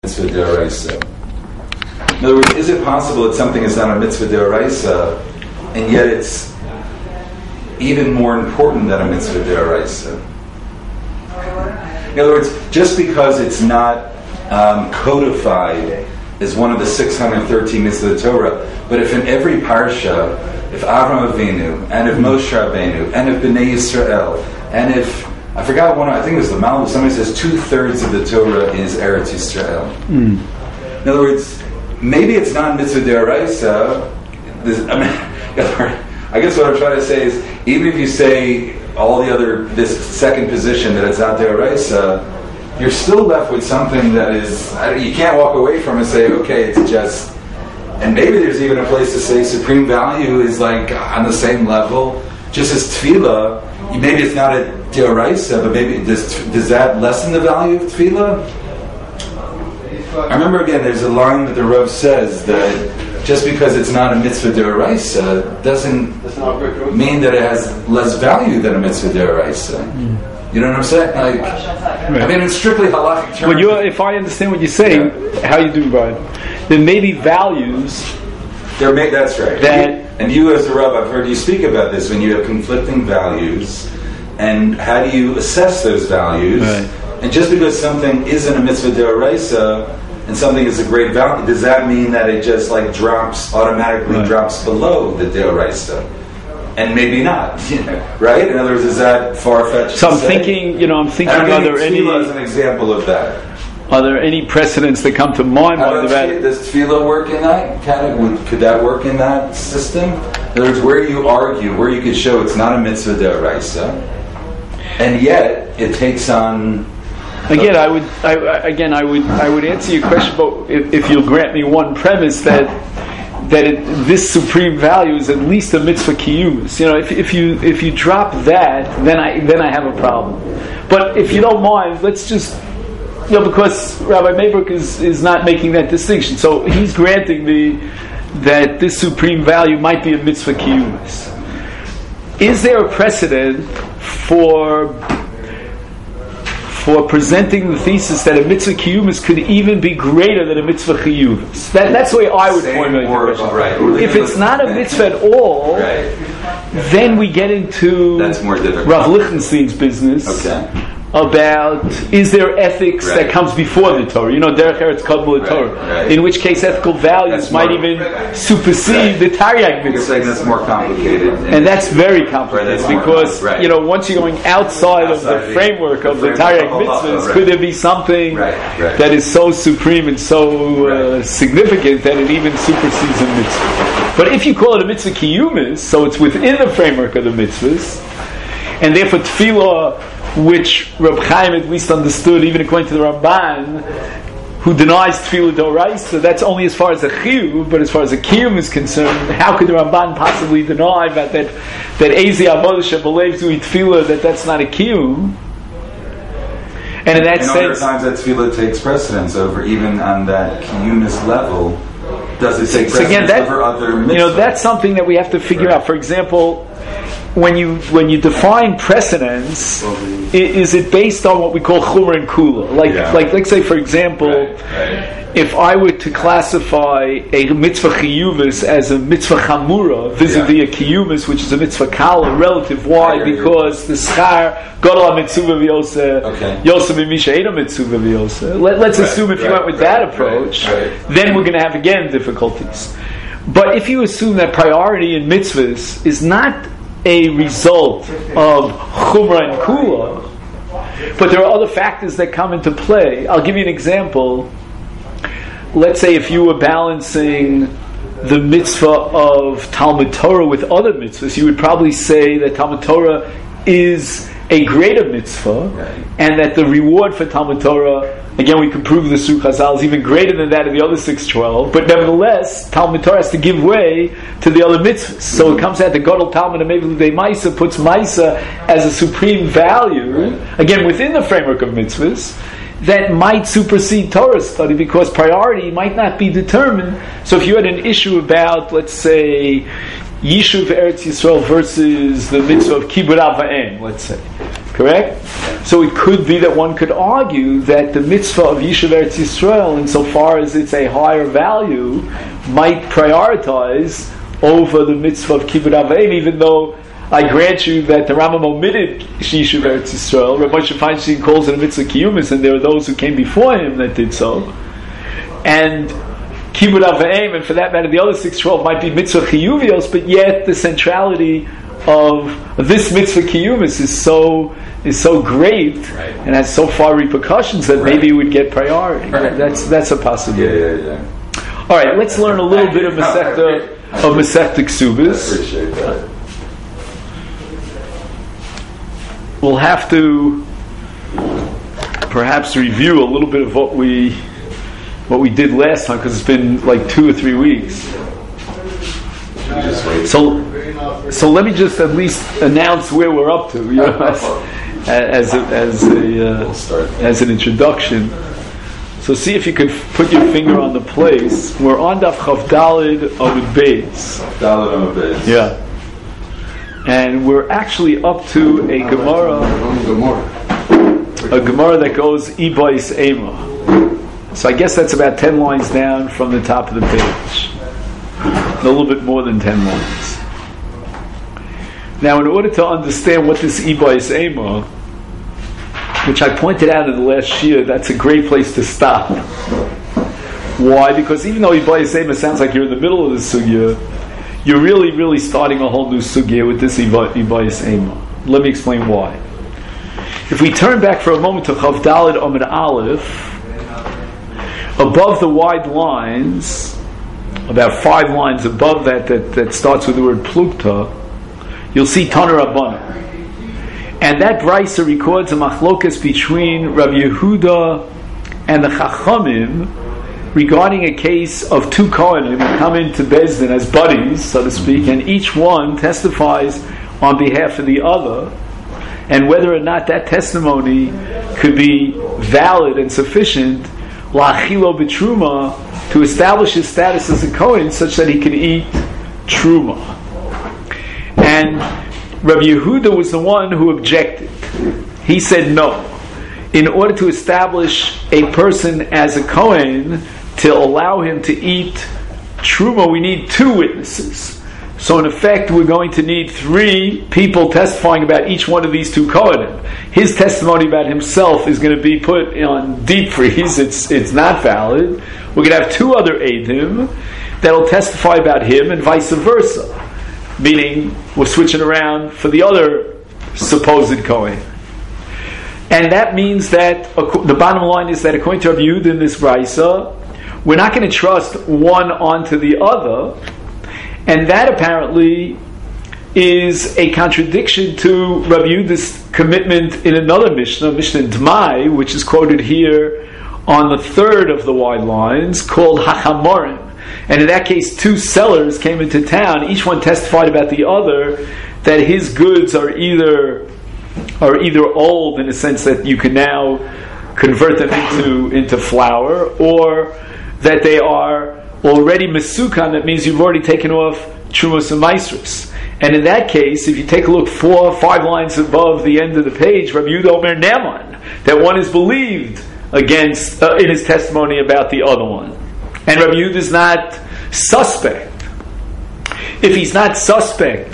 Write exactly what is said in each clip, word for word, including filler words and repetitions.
mitzvah d'oraisa. In other words, is it possible that something is not a mitzvah d'oraisa, and yet it's even more important than a mitzvah d'oraisa? In other words, just because it's not um, codified as one of the six hundred thirteen mitzvahs of the Torah, but if in every parsha, if Avraham Avinu, and if Moshe Rabbeinu, and if Bnei Yisrael, and if I forgot one. I think it was the Malbim. Somebody says two thirds of the Torah is Eretz Yisrael. Mm. In other words, maybe it's not mitzvah d'oraisa. I mean, I guess what I'm trying to say is, even if you say all the other this second position that it's not d'oraisa, you're still left with something that is you can't walk away from and say, okay, it's just. And maybe there's even a place to say supreme value is like on the same level, just as tefillah. Maybe it's not a d'oraisa, but maybe does does that lessen the value of tefillah? I remember again, there's a line that the Rav says that just because it's not a mitzvah d'oraisa doesn't mean that it has less value than a mitzvah d'oraisa. Mm. You know what I'm saying? Like, right. I mean, it's strictly halakhic terms. Well, you, if I understand what you're saying, yeah. How you do, Brian? Then maybe values. There may, that's right. That, and you as a Rav, I've heard you speak about this when you have conflicting values, and how do you assess those values? Right. And just because something isn't a mitzvah d'oraisa and something is a great value, does that mean that it just like drops, automatically right. drops below the d'oraisa? And maybe not, right? In other words, is that far-fetched? So I'm thinking, you know, I'm thinking, and are there any... Tefillah is an example of that. Are there any precedents that come to mind? How about tefillah, does tefillah work in that category? Could that work in that system? In other words, where you argue, where you could show it's not a mitzvah d'oraisa, and yet it takes on. Again, I would. I, again, I would. I would answer your question, but if, if you'll grant me one premise that that it, this supreme value is at least a mitzvah kiyumis. You know, if if you if you drop that, then I then I have a problem. But if you don't mind, let's just. You know, because Rabbi Maybrook is, is not making that distinction. So he's granting me that this supreme value might be a mitzvah kiyumis. Is there a precedent for for presenting the thesis that a mitzvah kiyumis could even be greater than a mitzvah chiyumis? That, that's the way I would formulate the question. Right. If it's not a mitzvah at all, right. Then we get into that's more difficult. Rav Lichtenstein's business. Okay. About is there ethics right. that comes before the Torah? You know, derech eretz kadmul Torah. Right. In which case, ethical values that's might more, even supersede right. the Taryag mitzvahs. You're saying that's more complicated, and, and that's very complicated right, that's because right. you know once you're going outside, outside of the, the framework of the, the Taryag mitzvahs, right. could there be something right. Right. that is so supreme and so right. uh, significant that it even supersedes a mitzvah? But if you call it a mitzvah kiyumis, so it's within the framework of the mitzvahs, and therefore tefillah, which Reb Chaim at least understood, even according to the Ramban, who denies tefillah d'oraisa, that's only as far as a chiyuv, but as far as a kiyum is concerned, how could the Ramban possibly deny that that that ezi avodah shebalev zui tefillah, that that's not a kiyum? And in that and sense, other times that tefillah takes precedence over, even on that kiyumis level. Does it take so precedence again, that, over other mitzvahs? You know, that's something that we have to figure right. out. For example, when you when you define precedence, well, is it based on what we call chumrah and kula? Like, yeah. like let's say, for example, right, right. if I were to classify a mitzvah chiyuvis as a mitzvah chamura vis-a-vis yeah. a kiyuvis, which is a mitzvah kala, relative. Why? Because the schar gadol mitzvah v'yoseh yoseh b'misha eino mitzvah v'yoseh. Let's right, assume if right, you went with right, that approach, right, right. then we're going to have again difficulties. But if you assume that priority in mitzvahs is not a result of chumrah and kula, but there are other factors that come into play. I'll give you an example. Let's say if you were balancing the mitzvah of Talmud Torah with other mitzvahs, you would probably say that Talmud Torah is a greater mitzvah, right. and that the reward for Talmud Torah, again we can prove the Sur Chazal, is even greater than that of the other six twelve, but nevertheless Talmud Torah has to give way to the other mitzvahs. So mm-hmm. it comes out the Gadol Talmud Amev L'Dei Maisa puts Maisa as a supreme value, right. again within the framework of mitzvahs, that might supersede Torah study because priority might not be determined. So if you had an issue about, let's say, Yishuv Eretz Yisrael versus the mitzvah of Kibbud Av Va'em, let's say, Correct? So it could be that one could argue that the mitzvah of Yishuv Eretz Yisrael, insofar as it's a higher value, might prioritize over the mitzvah of Kibbud Av V'Em, even though I grant you that the Rambam omitted Yishuv Eretz Yisrael. Rav Moshe Feinstein calls it a mitzvah kiyumis, and there are those who came before him that did so. And Kibbud Av V'Em, and for that matter, the other six twelve might be mitzvah chiyuvios, but yet the centrality of this mitzvah kiyumis is so is so great, right, and has so far repercussions that right. maybe it would get priority. Right. That's that's a possibility. Yeah, yeah, yeah. All right, let's learn a little bit of Masechta of Masechta Ksubas. I appreciate that. We'll have to perhaps review a little bit of what we what we did last time, because it's been like two or three weeks. So, so let me just at least announce where we're up to, you know, as, as a, as a uh, as an introduction. So see if you could put your finger on the place. We're on Daf Chav Daled Amud Beis. Daled Amud Beis. Yeah. And we're actually up to a Gemara, a Gemara that goes Ibais Ema. So I guess that's about ten lines down from the top of the page. A little bit more than ten lines. Now, in order to understand what this Ibais Ema, which I pointed out in the last year, that's a great place to stop. Why? Because even though Ibais Ema sounds like you're in the middle of the sugya, you're really, really starting a whole new sugya with this Ibais Ema. Let me explain why. If we turn back for a moment to Chav Daled Amud Aleph, above the wide lines, about five lines above that, that, that starts with the word Plukta, you'll see Tana Rabbanan. And that Brisa records a machlokas between Rabbi Yehuda and the Chachamim regarding a case of two Kohanim who come into Beis Din as buddies, so to speak, and each one testifies on behalf of the other, and whether or not that testimony could be valid and sufficient la'achilo b'truma, to establish his status as a Kohen such that he can eat truma. And Rabbi Yehuda was the one who objected. He said no. In order to establish a person as a Kohen, to allow him to eat truma, we need two witnesses. So in effect, we're going to need three people testifying about each one of these two Kohanim. His testimony about himself is going to be put on deep freeze. It's it's not valid. We're going to have two other Eidim that'll testify about him, and vice versa. Meaning, we're switching around for the other supposed Kohen. And that means that, the bottom line is that according to Rabbi Yehuda in this Brisa, we're not going to trust one onto the other. And that apparently is a contradiction to Rabbi Yehuda's commitment in another Mishnah, Mishnah Dmai, which is quoted here on the third of the wide lines, called Hachamorim. And in that case, two sellers came into town. Each one testified about the other that his goods are either are either old in the sense that you can now convert them into into flour, or that they are already mesukan, that means you've already taken off Trumas and Maisrus. And in that case, if you take a look four or five lines above the end of the page, Rabbi Yehuda Omer Neman, that one is believed against uh, in his testimony about the other one. And Rabbi Yehuda is not suspect. If he's not suspect,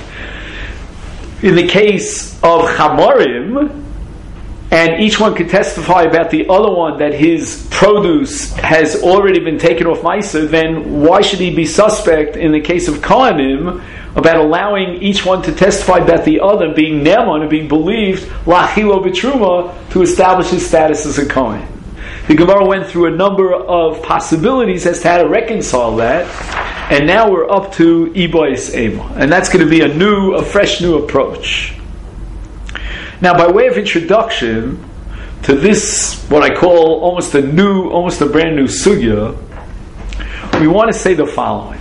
in the case of Chamorim, and each one could testify about the other one that his produce has already been taken off Maisa, then why should he be suspect in the case of Kohanim about allowing each one to testify about the other, being Neman and being believed la'achilo b'truma, to establish his status as a Kohen? The Gemara went through a number of possibilities as to how to reconcile that, and now we're up to Ibais Ema, and that's going to be a new, a fresh new approach. Now, by way of introduction to this, what I call almost a new, almost a brand new sugya, we want to say the following: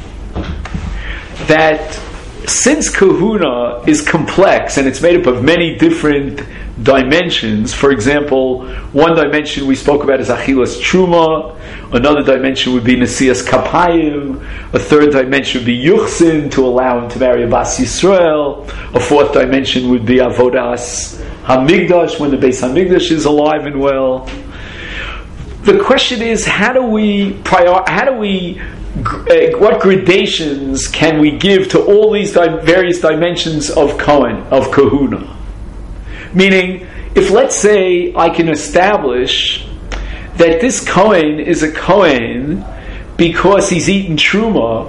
that since kahuna is complex and it's made up of many different dimensions, for example, one dimension we spoke about is achilas truma, another dimension would be nesias kapayim, a third dimension would be yuchsin, to allow him to marry a bas Yisrael, a fourth dimension would be avodas Hamigdash, when the Beis Hamigdash is alive and well. The question is, how do we prior, how do we uh, what gradations can we give to all these di- various dimensions of Kohen, of Kahuna? Meaning, if let's say I can establish that this Kohen is a Kohen because he's eaten Truma,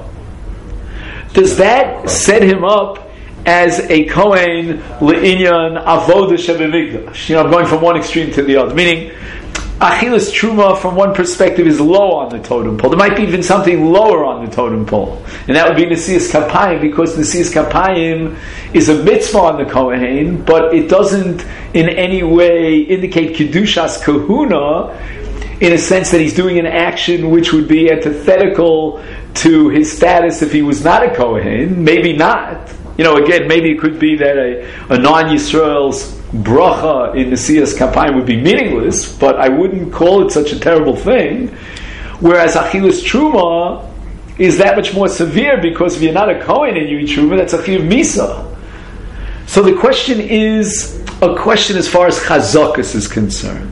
does that set him up as a Kohen le'inyan avodah shebemigdash? You know, I'm going from one extreme to the other. Meaning, Achilas Truma from one perspective is low on the totem pole. There might be even something lower on the totem pole. And that would be Nesias Kapayim, because Nesias Kapayim is a mitzvah on the Kohen, but it doesn't in any way indicate Kedushas Kahuna, in a sense that he's doing an action which would be antithetical to his status if he was not a Kohen. Maybe not. You know, again, maybe it could be that a, a non-Yisrael's bracha in Nesias Kapayim would be meaningless, but I wouldn't call it such a terrible thing. Whereas Achilas Truma is that much more severe, because if you're not a Kohen and you eat Truma, that's Achiv Misa. So the question is a question as far as Chazakas is concerned.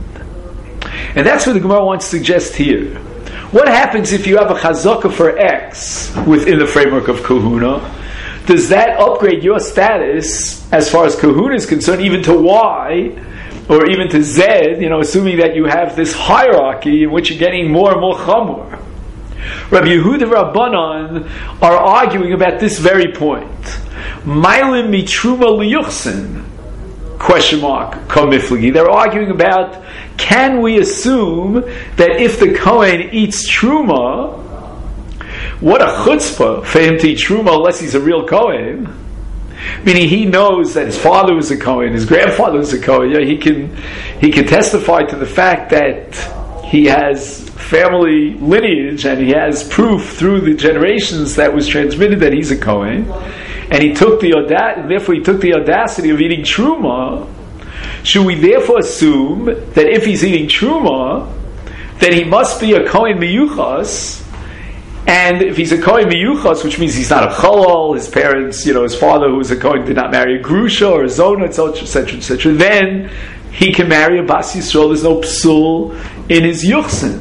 And that's what the Gemara wants to suggest here. What happens if you have a Chazaka for X within the framework of Kahuna? Does that upgrade your status as far as Kahuna is concerned, even to Y, or even to Z, you know, assuming that you have this hierarchy in which you're getting more and more Chamor? Rabbi Yehuda and Rabbanan are arguing about this very point. Mailim mitruma liyuchsin? Question mark, komifligi. They're arguing about, can we assume that if the Kohen eats Truma, what a chutzpah for him to eat Truma unless he's a real Kohen. Meaning he knows that his father was a Kohen, his grandfather was a Kohen. Yeah, he can he can testify to the fact that he has family lineage and he has proof through the generations that was transmitted that he's a Kohen. And he took the auda- therefore he took the audacity of eating Truma. Should we therefore assume that if he's eating Truma, then he must be a Kohen Miyuchas? And if he's a Kohen Miyuchas, which means he's not a Chalal, his parents, you know, his father who was a Kohen did not marry a Grusha or a Zona, et cetera, et cetera, et cetera, then he can marry a Bas Yisrael. There's no psul in his Yuchsin.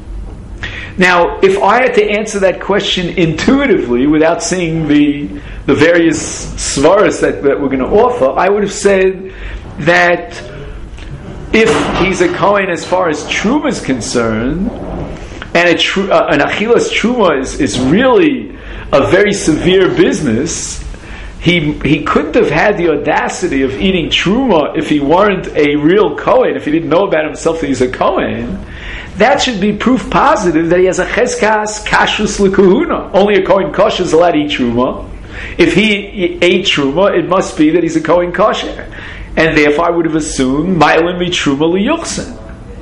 Now, if I had to answer that question intuitively, without seeing the the various svaras that, that we're going to offer, I would have said that if he's a Kohen as far as Truma is concerned, and a tr- uh, an Achilas Truma is, is really a very severe business, he he couldn't have had the audacity of eating Truma if he weren't a real Kohen, if he didn't know about himself that he's a Kohen. That should be proof positive that he has a Cheskas Kashrus L'Kahuna. Only a Kohen Kosher is allowed to eat Truma. If he ate Truma, it must be that he's a Kohen Kosher. And therefore I would have assumed Ma'ilin Mi Truma L'Yuchsin.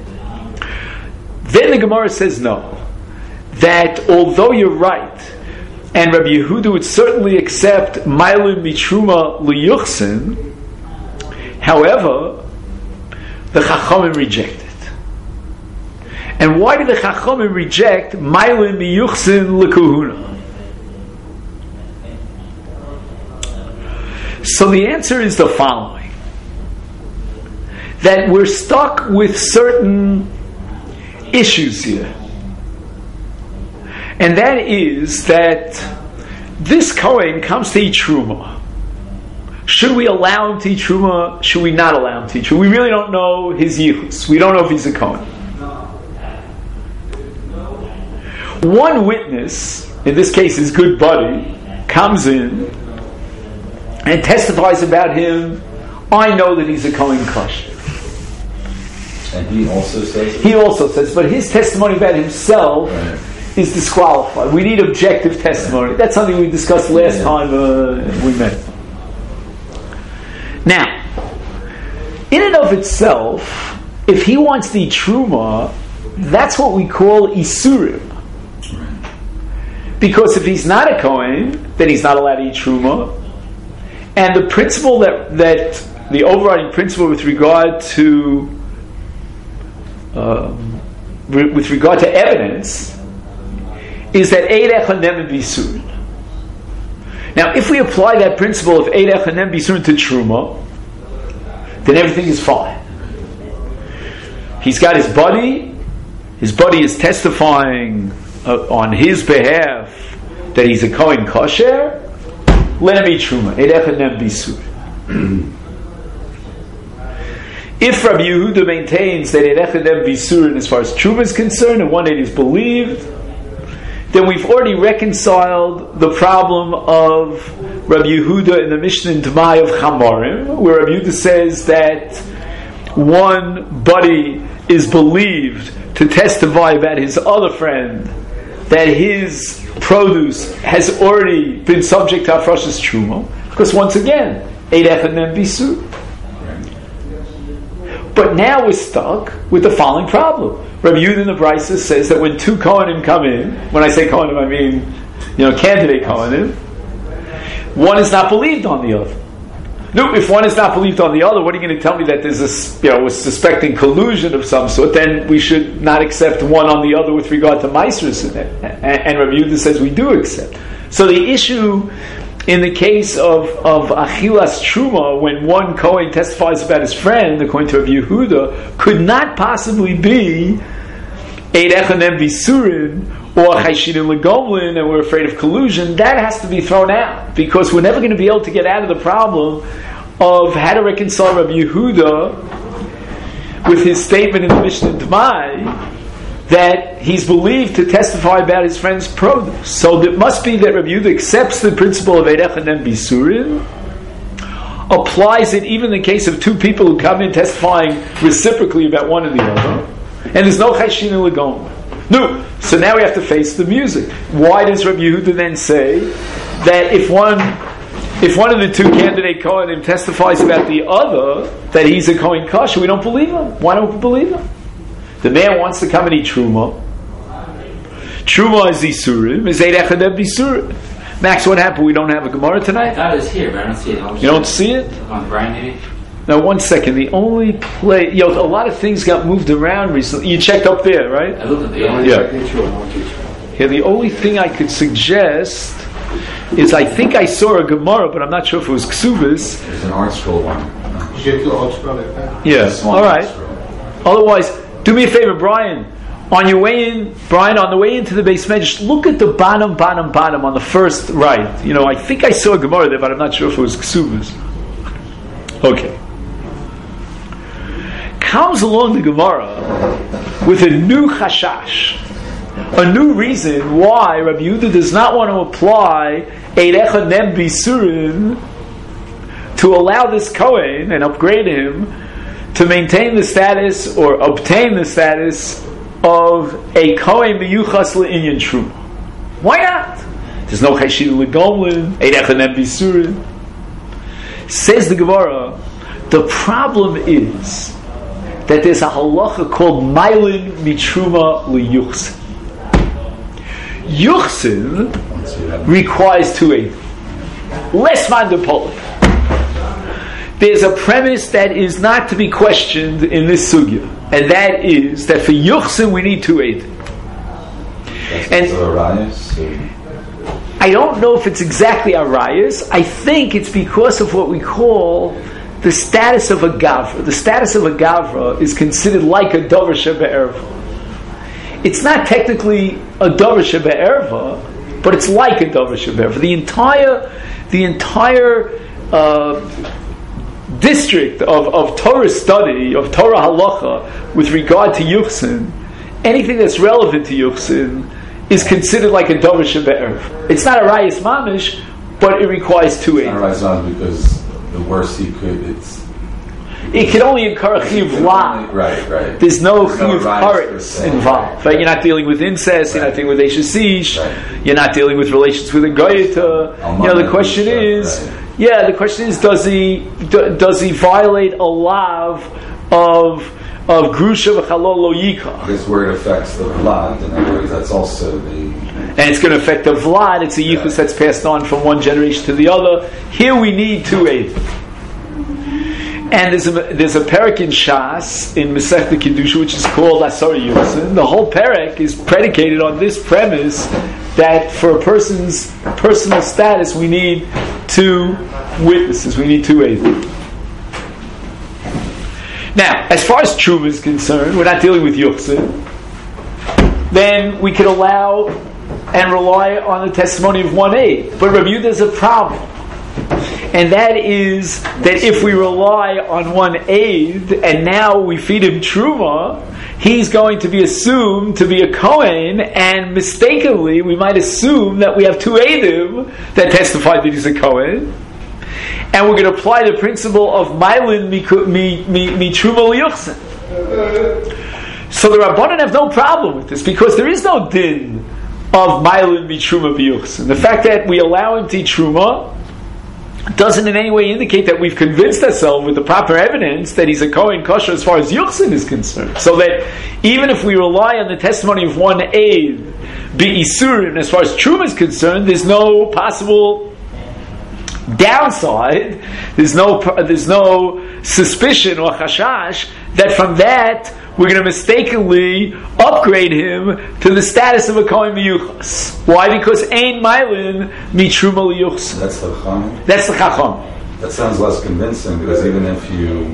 Then the Gemara says no. That although you're right, and Rabbi Yehuda would certainly accept Ma'ilin Mi Truma L'Yuchsin, however, the Chachamim reject it. And why did the Chachamim reject Ma'ilin Mi Yuchsin L'Kahuna? So the answer is the following. That we're stuck with certain issues here. And that is that this Kohen comes to eat Truma. Should we allow him to eat Truma? Should we not allow him to eat Truma? We really don't know his yichus. We don't know if he's a Kohen. One witness, in this case his good buddy, comes in and testifies about him. I know that he's a Kohen Kosher. And he also says it? He also says, but his testimony about himself right. is disqualified. We need objective testimony. That's something we discussed last yeah. time uh, we met. Now, in and of itself, if he wants to eat Truma, that's what we call Isurim. Because if he's not a Kohen, then he's not allowed to eat Truma. And the principle that, that the overriding principle with regard to um, re- with regard to evidence is that Eid Echanem Bisurin. Now, if we apply that principle of Eid Echanem Bisurin to Truma, then everything is fine. He's got his buddy, his buddy is testifying uh, on his behalf that he's a Kohen Kosher, let him eat Truma. Eid Echad Nem Bisur. If Rabbi Yehuda maintains that Eid Echad Nem Bisur, as far as Truma is concerned, and one that is believed, then we've already reconciled the problem of Rabbi Yehuda in the Mishnah in Dmai of Chamarim, where Rabbi Yehuda says that one buddy is believed to testify about his other friend that his produce has already been subject to Hafrashas Truma, because once again, Eid Echad Nem Bisur. But now we're stuck with the following problem. Rabbi Yehuda in the Brisa says that when two Kohanim come in, when I say Kohanim I mean, you know, candidate Kohanim, one is not believed on the other. No, if one is not believed on the other, what are you going to tell me that there's a, you know, a suspecting collusion of some sort? Then we should not accept one on the other with regard to Maisrus. And, and Rabbi Yehuda says we do accept. So the issue in the case of, of Achilas Truma, when one Kohen testifies about his friend, according to Rabbi Yehuda, could not possibly be Eid Echad Nem Bisurin or Chayshirin Legomlin, and we're afraid of collusion. That has to be thrown out, because we're never going to be able to get out of the problem of how to reconcile Rabbi Yehuda with his statement in the Mishnah Dmai that he's believed to testify about his friend's produce. So it must be that Rabbi Yehuda accepts the principle of Eid Echad Nem Bisurin, applies it even in the case of two people who come in testifying reciprocally about one and the other, and there's no Chayshirin Legomlin. No. So now we have to face the music. Why does Rabbi Yehuda then say that if one if one of the two candidate Kohanim testifies about the other that he's a Kohen Kosher, we don't believe him? Why don't we believe him? The man wants to come and eat Truma. Truma is Isurim, is Eid Echad Nem Bisurim. Max, what happened? We don't have a Gemara tonight? I thought it was here, but I don't see it. You don't see it? On Brian, maybe? Now, one second. The only play, you know, a lot of things got moved around recently. You checked up there, right? I looked at the yeah. Yeah. Yeah. The only thing I could suggest is I think I saw a Gemara, but I'm not sure if it was Ksubis. There's an art scroll one. Did you get the art scroll like that? Yeah. All right. Otherwise, do me a favor, Brian. On your way in, Brian, on the way into the base medrash, look at the bottom, bottom, bottom on the first right. You know, I think I saw a Gemara there, but I'm not sure if it was Ksubis. Okay. Comes along the Gemara with a new chashash, a new reason why Rabbi Yehuda does not want to apply Eid Echad Nem Bisurin to allow this Kohen and upgrade him to maintain the status or obtain the status of a Kohen Miyuchas Le'inyan Truma. Why not? There's no Chayshirin Legomlin, Eid Echad Nem Bisurin. Says the Gemara, the problem is that there's a halacha called Mailin Mitruma Liyuchsin. Yuchsin requires two eighty. Less man de poli. There's a premise that is not to be questioned in this sugya, and that is that for Yuchsin we need two eighty. And I don't know if it's exactly arayas. I think it's because of what we call the status of a gavra. The status of a gavra is considered like a dover shebe'erva. It's not technically a dover shebe'erva, but it's like a dover shebe'erva. The entire, the entire uh, district of, of Torah study, of Torah halacha, with regard to Yuchsin, anything that's relevant to Yuchsin is considered like a dover shebe'erva. It's not a rayas mamish, but it requires two eight. It's not a rayas mamish because the worst he could, it's... It can only incur a chiyuv la. Right, right. There's no There's chiyuv karetz involved. Right? You're not dealing with incest, right. You're not dealing with Eishasish, right. You're not dealing with relations with a goyeta. You know, the question is, right. yeah, the question is, does he do, does he violate a lav of of grusha v'chalol lo yika? Because where it affects the vlad, in other words, that's also the... And it's going to affect the vlad. It's a yichus yeah. that's passed on from one generation to the other. Here we need two eight. And there's a there's a perek in Shas in Masechta Kedusha which is called Asar Yuchsin. The whole perek is predicated on this premise that for a person's personal status we need two witnesses. We need two eight. Now, as far as Truma is concerned, we're not dealing with Yuchsin. Then we could allow and rely on the testimony of one aid. But Rabbi Yehuda, there's a problem. And that is that if we rely on one aid and now we feed him Truma, he's going to be assumed to be a Kohen, and mistakenly we might assume that we have two Eidim that testify that he's a Kohen. And we're going to apply the principle of Mailin mi Truma liyuchsin. So the Rabbanan have no problem with this, because there is no din of Mailin mi Truma liyuchsin. The fact that we allow him to eat Truma doesn't in any way indicate that we've convinced ourselves with the proper evidence that he's a Kohen kosher as far as Yuchsin is concerned. So that even if we rely on the testimony of one aid, be Isurim, as far as Truma is concerned, there's no possible downside, there's no there's no suspicion or chashash that from that we're going to mistakenly upgrade him to the status of a Kohen Miyuchas. Why? Because Ein Mailin Mi Truma Liyuchs. That's the Chacham? That's the Chacham. That sounds less convincing, because even if you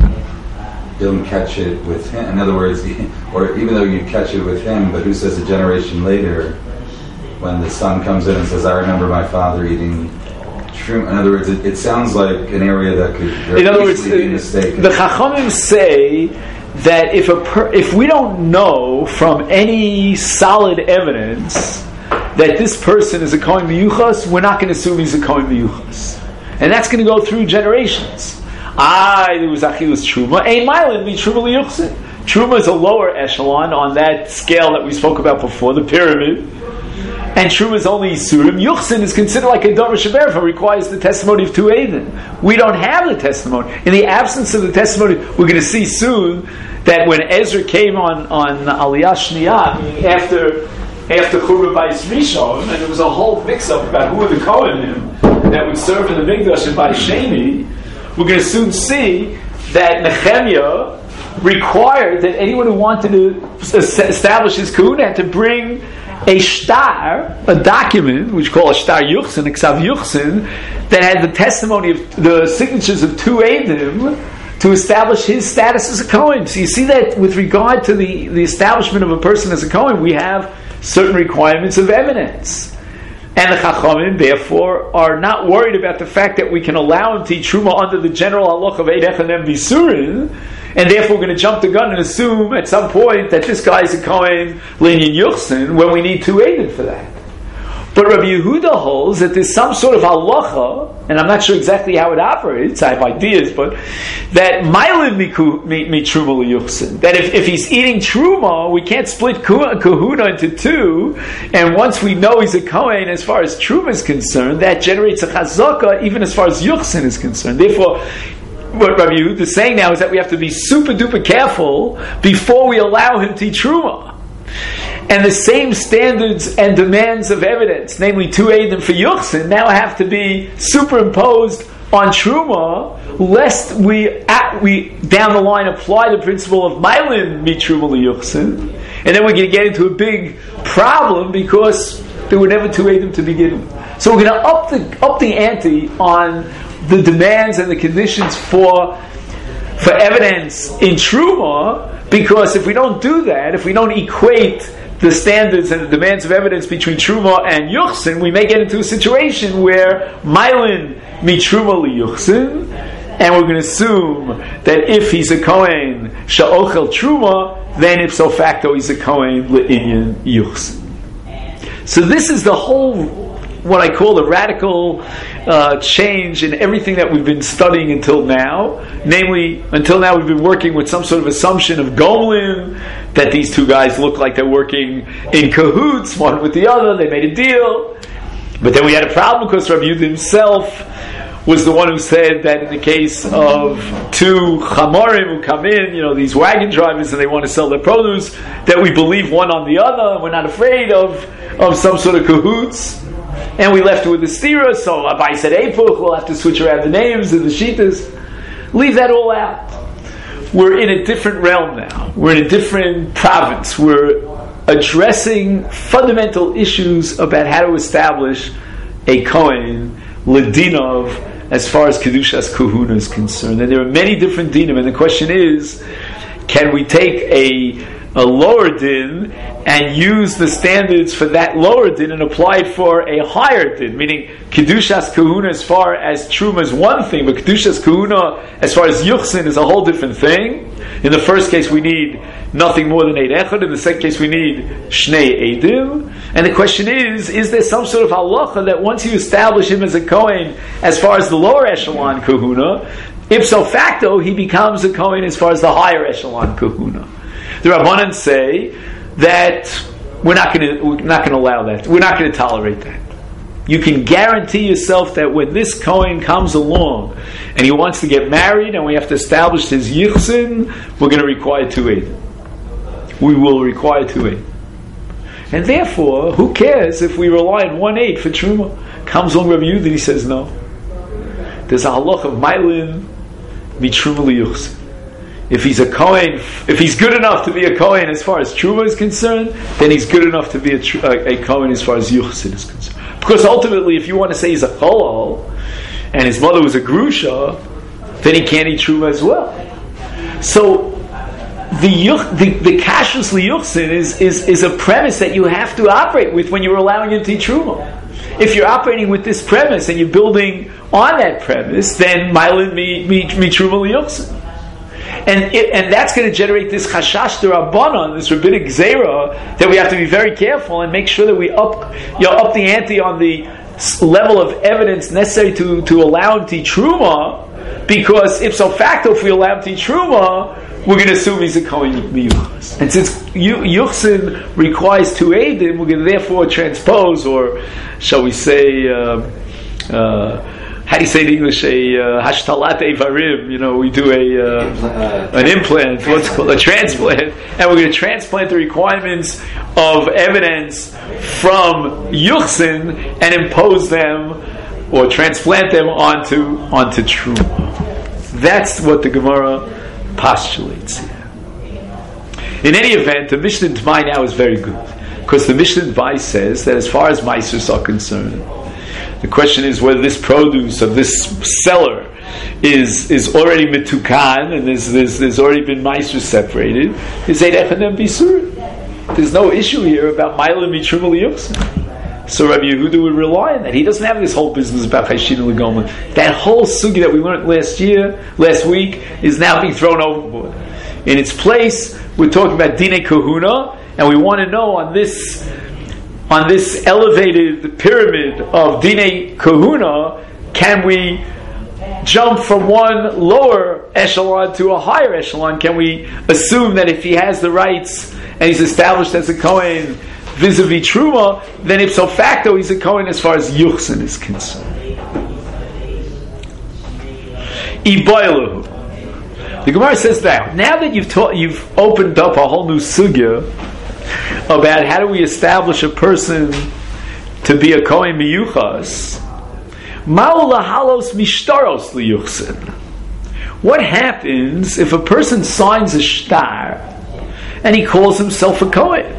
don't catch it with him, in other words, or even though you catch it with him, but who says a generation later, when the son comes in and says, I remember my father eating Truma. In other words, it, it sounds like an area that could very in other words, be mistaken. The Chachamim say that if a per, if we don't know from any solid evidence that this person is a Kohen Miyuchas, we're not going to assume he's a Kohen Miyuchas. And that's going to go through generations. Ah, there was Achilus Truma. Ein Mailin mi Truma liyuchsin. Truma is a lower echelon on that scale that we spoke about before, the pyramid. And Truma is only Yisurim. Yuchsin is considered like a Dover Sheberfa, requires the testimony of two Eidim. We don't have the testimony. In the absence of the testimony, we're going to see soon that when Ezra came on, on Aliyah Shniyah, after after Churban Bayis Rishon, and there was a whole mix-up about who were the Kohanim that would serve in the Mikdash and Bayis Sheni, we're going to soon see that Nehemiah required that anyone who wanted to establish his kahuna had to bring a shtar, a document, which we call a shtar yuchsin, a ksav yuchsin, that had the testimony of the signatures of two Eidim to establish his status as a Kohen. So you see that with regard to the, the establishment of a person as a Kohen, we have certain requirements of evidence. And the Chachamim, therefore, are not worried about the fact that we can allow him to eat Truma under the general halach of Eid Echanem Bisurin, and therefore we're going to jump the gun and assume at some point that this guy is a Kohen Linyan Yuchsin when we need two Eidim for that. But Rabbi Yehuda holds that there's some sort of halacha, and I'm not sure exactly how it operates, I have ideas, but that Mailin mi Truma liyuchsin, that if, if he's eating Truma, we can't split kahuna into two, and once we know he's a Kohen as far as Truma is concerned, that generates a chazaka even as far as Yuchsin is concerned. Therefore, what Rabbi Yehuda is saying now is that we have to be super duper careful before we allow him to eat Truma. And the same standards and demands of evidence, namely two Eidim for Yuchsin, now have to be superimposed on Truma, lest we at, we down the line apply the principle of Mailin mi Truma liyuchsin, and then we're going to get into a big problem because there were never two Eidim to begin with. So we're going to up the up the ante on the demands and the conditions for for evidence in Truma, because if we don't do that, if we don't equate the standards and the demands of evidence between Truma and Yuchsin, we may get into a situation where Mailin mi Truma liyuchsin, and we're going to assume that if he's a Kohen sha'ochel Truma, then ipso facto he's a Kohen le'inyan Yuchsin. So this is the whole, what I call the radical uh, change in everything that we've been studying until now. Namely, until now we've been working with some sort of assumption of Gomlin, that these two guys look like they're working in cahoots, one with the other, they made a deal. But then we had a problem because Rabbi Yehuda himself was the one who said that in the case of two chamorim who come in, you know, these wagon drivers, and they want to sell their produce, that we believe one on the other, and we're not afraid of, of some sort of cahoots. And we left it with the stira, so Abai said Epuch, we'll have to switch around the names and the shitas. Leave that all out. We're in a different realm now. We're in a different province. We're addressing fundamental issues about how to establish a Kohen, Ledinov, as far as Kedushas Kahuna is concerned. And there are many different dinim, and the question is, can we take a a lower din and use the standards for that lower din and apply it for a higher din? Meaning, Kedushas Kahuna as far as Truma is one thing, but Kedushas Kahuna as far as Yuchsin is a whole different thing. In the first case, we need nothing more than Eid Echad. In the second case, we need Shnei Eidim. And the question is, is there some sort of halacha that once you establish him as a Kohen, as far as the lower echelon Kahuna, ipso facto, he becomes a Kohen as far as the higher echelon Kahuna? The Rabbanan say that we're not going to we're not going to allow that. We're not going to tolerate that. You can guarantee yourself that when this Kohen comes along and he wants to get married and we have to establish his yichsin, we're going to require two eight. We will require two eight. And therefore, who cares if we rely on one eight for Truma? Comes along Rabbi Yehuda, he says no. There's a halach of Mailin mitruma liyuchsin. If he's a Kohen, if he's good enough to be a Kohen as far as Truma is concerned, then he's good enough to be a, a, a Kohen as far as Yuchsin is concerned. Because ultimately, if you want to say he's a Cholol, and his mother was a Grusha, then he can't eat Truma as well. So, the yuch, the, the Kashrus Liyuchsin is, is, is a premise that you have to operate with when you're allowing him to eat Truma. If you're operating with this premise and you're building on that premise, then Mailin mi, mi, mi Truma Liyuchsin. And it, and that's going to generate this chashash d'Rabbanan, this rabbinic zera, that we have to be very careful and make sure that we up, you know, up the ante on the level of evidence necessary to, to allow him to eat truma, because ipso facto, if we allow him to eat truma, we're going to assume he's a kohen miyuchas. And since yuchsin requires two eidim, we're going to therefore transpose, or shall we say, uh, uh, how do you say in English, a uh, hashtalat evarim, you know, we do a uh, an implant, what's called a transplant, and we're going to transplant the requirements of evidence from Yuchsin and impose them, or transplant them onto onto Truma. That's what the Gemara postulates here. In any event, the Mishnah D'mai now is very good, because the Mishnah D'mai says that as far as Maasros are concerned, the question is whether this produce of this seller is is already mitukan and there's, there's, there's already been Maasros separated. Is Eid Echad and Bisur? There's no issue here about Mailin Mitruma Liyuchsin. So Rabbi Yehuda would rely on that. He doesn't have this whole business about Chayshin and Legoma. That whole sugi that we learned last year, last week, is now being thrown overboard. In its place, we're talking about Dinei Kahuna, and we want to know on this on this elevated pyramid of Dinei Kahuna, can we jump from one lower echelon to a higher echelon? Can we assume that if he has the rights and he's established as a Kohen vis-a-vis Truma, then ipso facto he's a Kohen as far as Yuchsin is concerned? Iboilahu. The Gemara says that now that you've taught, you've opened up a whole new sugya about how do we establish a person to be a Kohen miyuchas. Ma'u lahalos mishtaros liyuchsin. What happens if a person signs a shtar and he calls himself a Kohen?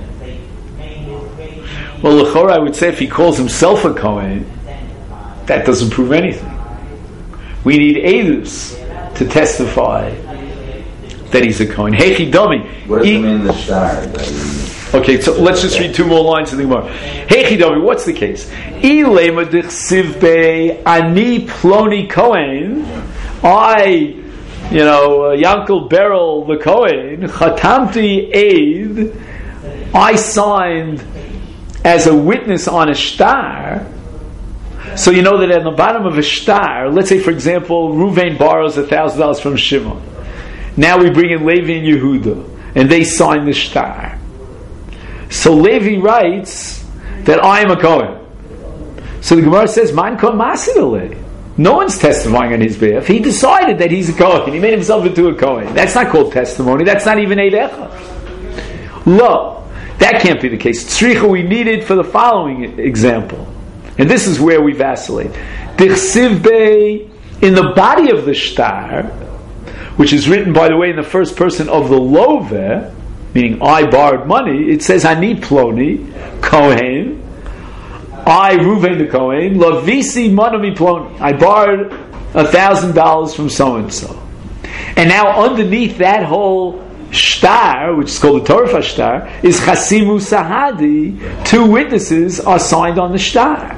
Well, l'chora, I would say if he calls himself a Kohen, that doesn't prove anything. We need edus to testify that he's a Kohen. Heichi dami. What does it mean, the shtar? Okay, so let's just read two more lines in the Gemara. Heichi dami, what's the case? Ilema dichsiv be ani ploni Kohen. I, you know, Yankel Beryl the Kohen, chatamti eid, I signed as a witness on a shtar. So you know that at the bottom of a shtar, let's say for example, Ruvain borrows a thousand dollars from Shimon. Now we bring in Levi and Yehuda, and they sign the shtar. So Levi writes that I am a Kohen. So the Gemara says, "Man kon masidale." No one's testifying on his behalf. He decided that he's a Kohen. He made himself into a Kohen. That's not called testimony. That's not even Eid Echad. Lo, that can't be the case. Tzricha we need it for the following example. And this is where we vacillate. Dichsiv be, in the body of the shtar, which is written, by the way, in the first person of the loveh, meaning I borrowed money, it says, Ani ploni, Kohen, I, Ruvain the Kohen, Lavisi manami ploni, I borrowed a thousand dollars from so-and-so. And now underneath that whole shtar, which is called the Torah shtar, is Chasimu Sahadi. Two witnesses are signed on the shtar.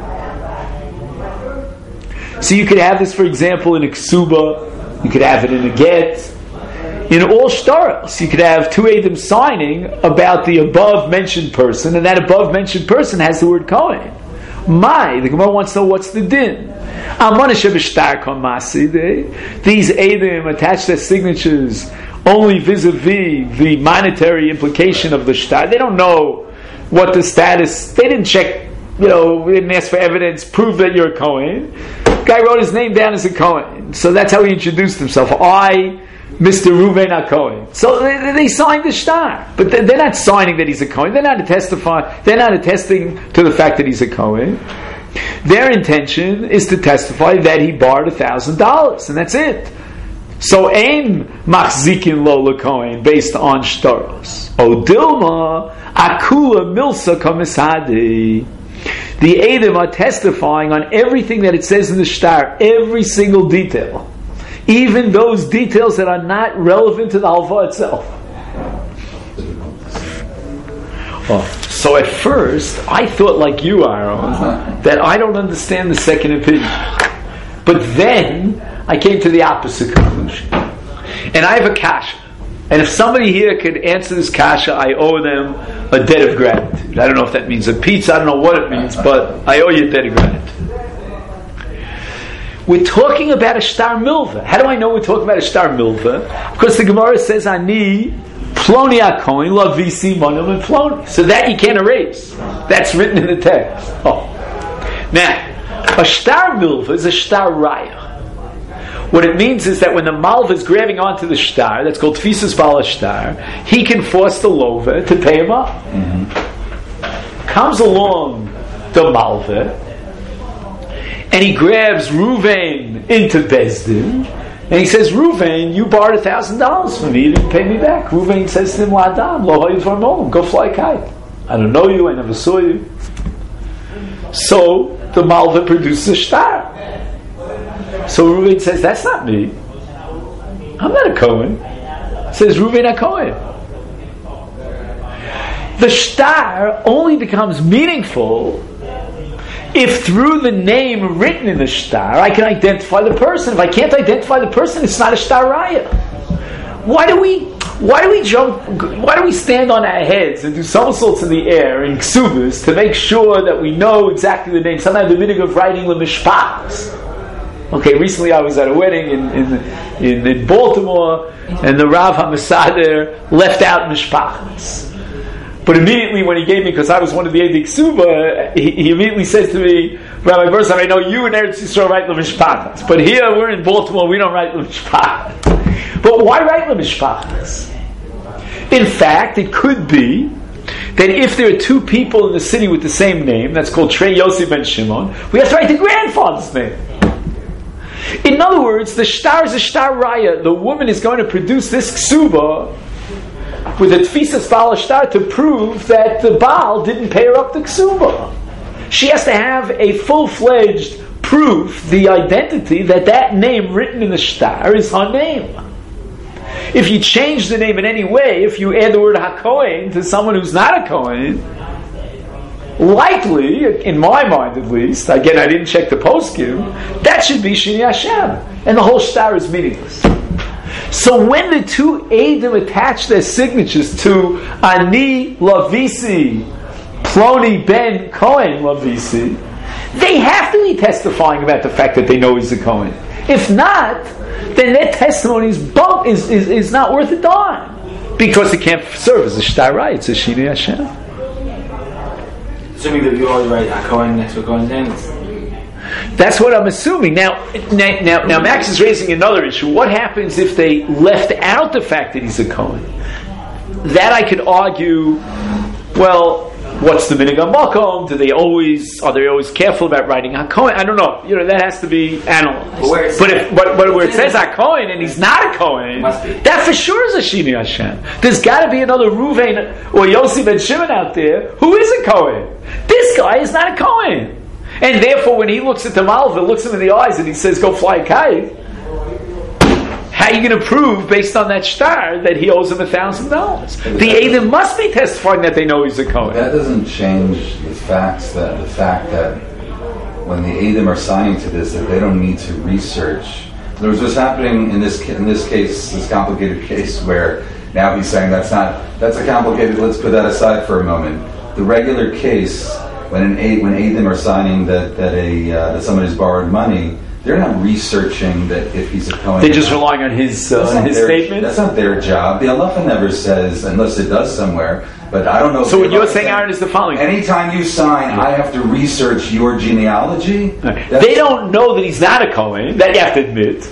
So you could have this, for example, in a ksuba, you could have it in a get. In all shtaros, you could have two Eidim signing about the above mentioned person, and that above mentioned person has the word Kohen. My, the Gemara wants to know what's the din. These Eidim attach their signatures only vis-a-vis the monetary implication of the shtar. They don't know what the status, they didn't check, you know, they didn't ask for evidence, prove that you're a Kohen. Guy wrote his name down as a Kohen. So that's how he introduced himself. I, Mister Ruven HaKohen. So they, they signed the shtar. But they're not signing that he's a Kohen. They're not testifying, they're not attesting to the fact that he's a Kohen. Their intention is to testify that he borrowed a thousand dollars, and that's it. So aim machzikin lo lekohen based on shtaros. O dilma akula milsa komisadi. The Eidim are testifying on everything that it says in the shtar, every single detail, even those details that are not relevant to the halva itself. Oh. So at first, I thought like you, Aaron, that I don't understand the second opinion. But then I came to the opposite conclusion. And I have a kasha. And if somebody here could answer this kasha, I owe them a debt of gratitude. I don't know if that means a pizza, I don't know what it means, but I owe you a debt of gratitude. We're talking about a shtar milva. How do I know we're talking about a shtar milva? Because the Gemara says, Ani ploni akoin la visi monum and ploni. So that you can't erase. That's written in the text. Oh. Now, a shtar milva is a shtar raya. What it means is that when the malva is grabbing onto the shtar, that's called tfisas bala shtar, he can force the lova to pay him up. Mm-hmm. Comes along the malva, and he grabs Ruvain into Bezdin, and he says, Ruvain, you borrowed a thousand dollars from me, you didn't pay me back. Ruvain says to him, Ladam, lo hayit, go fly a kite. I don't know you, I never saw you. So the malva produces a shtar. So Ruvain says, that's not me. I'm not a Kohen. Says Ruvain a Kohen. The shtar only becomes meaningful if through the name written in the shtar I can identify the person. If I can't identify the person, it's not a shtar raya. Why do we why do we jump why do we stand on our heads and do somersaults in the air in ksubas to make sure that we know exactly the name? Sometimes the meaning of writing the mishpachas. Okay, recently I was at a wedding in in, in, in Baltimore, and the Rav HaMasader left out mishpachas. But immediately when he gave me, because I was one of the Eidik Suba, he, he immediately says to me, Rabbi Burson, I know you in Eretz Yisrael write l'mishpachas, but here we're in Baltimore, we don't write l'mishpachas. But why write l'mishpachas? In fact, it could be that if there are two people in the city with the same name, that's called Trey Yossi ben Shimon, we have to write the grandfather's name. In other words, the shtar is a shtar raya. The woman is going to produce this ksuba with a tfisas bala shtar to prove that the Baal didn't pay her up the ksuba. She has to have a full-fledged proof, the identity, that that name written in the shtar is her name. If you change the name in any way, if you add the word HaKohen to someone who's not a Kohen, likely, in my mind at least, again I didn't check the poskim, that should be Shini Hashem, and the whole shtar is meaningless. So when the two Eidim attach their signatures to Ani Lavisi, Ploni Ben Kohen Lavisi, they have to be testifying about the fact that they know he's a Kohen. If not, then their testimony is, bump, is, is, is not worth a dime, because it can't serve as a shtarai, it's a Shini Hashem. Assuming that you always write a Kohen next to a Kohen's name. That's what I'm assuming. Now, now, now, Max is raising another issue. What happens if they left out the fact that he's a Kohen? That I could argue, well, what's the minig makom? Do they always, are they always careful about writing HaKohen? I don't know. You know, that has to be analyzed. But, but, if, but, but where it says HaKohen and he's not a Kohen, that for sure is a Shini Hashem. There's got to be another Ruvain or Yossi ben Shimon out there who is a Kohen. This guy is not a Kohen. And therefore, when he looks at the Malva, looks him in the eyes and he says, go fly a kite, How are you going to prove, based on that star, that he owes him a thousand dollars? The Eidim must be testifying that they know he's a Kohen. That doesn't change the facts that the fact that when the Eidim are signing to this, that they don't need to research. In other words, what's happening in this in this case, this complicated case, where now he's saying that's not that's a complicated. Let's put that aside for a moment. The regular case, when an aid, when Eidim are signing that that a uh, that somebody's borrowed money, they're not researching that if he's a Kohen. They're just relying on his uh, on his their, statement. That's not their job. The halacha never says, unless it does somewhere. But I don't know. So what you're saying, Aaron, is the following: anytime you sign, I have to research your genealogy. They don't know that he's not a Kohen. That you have to admit.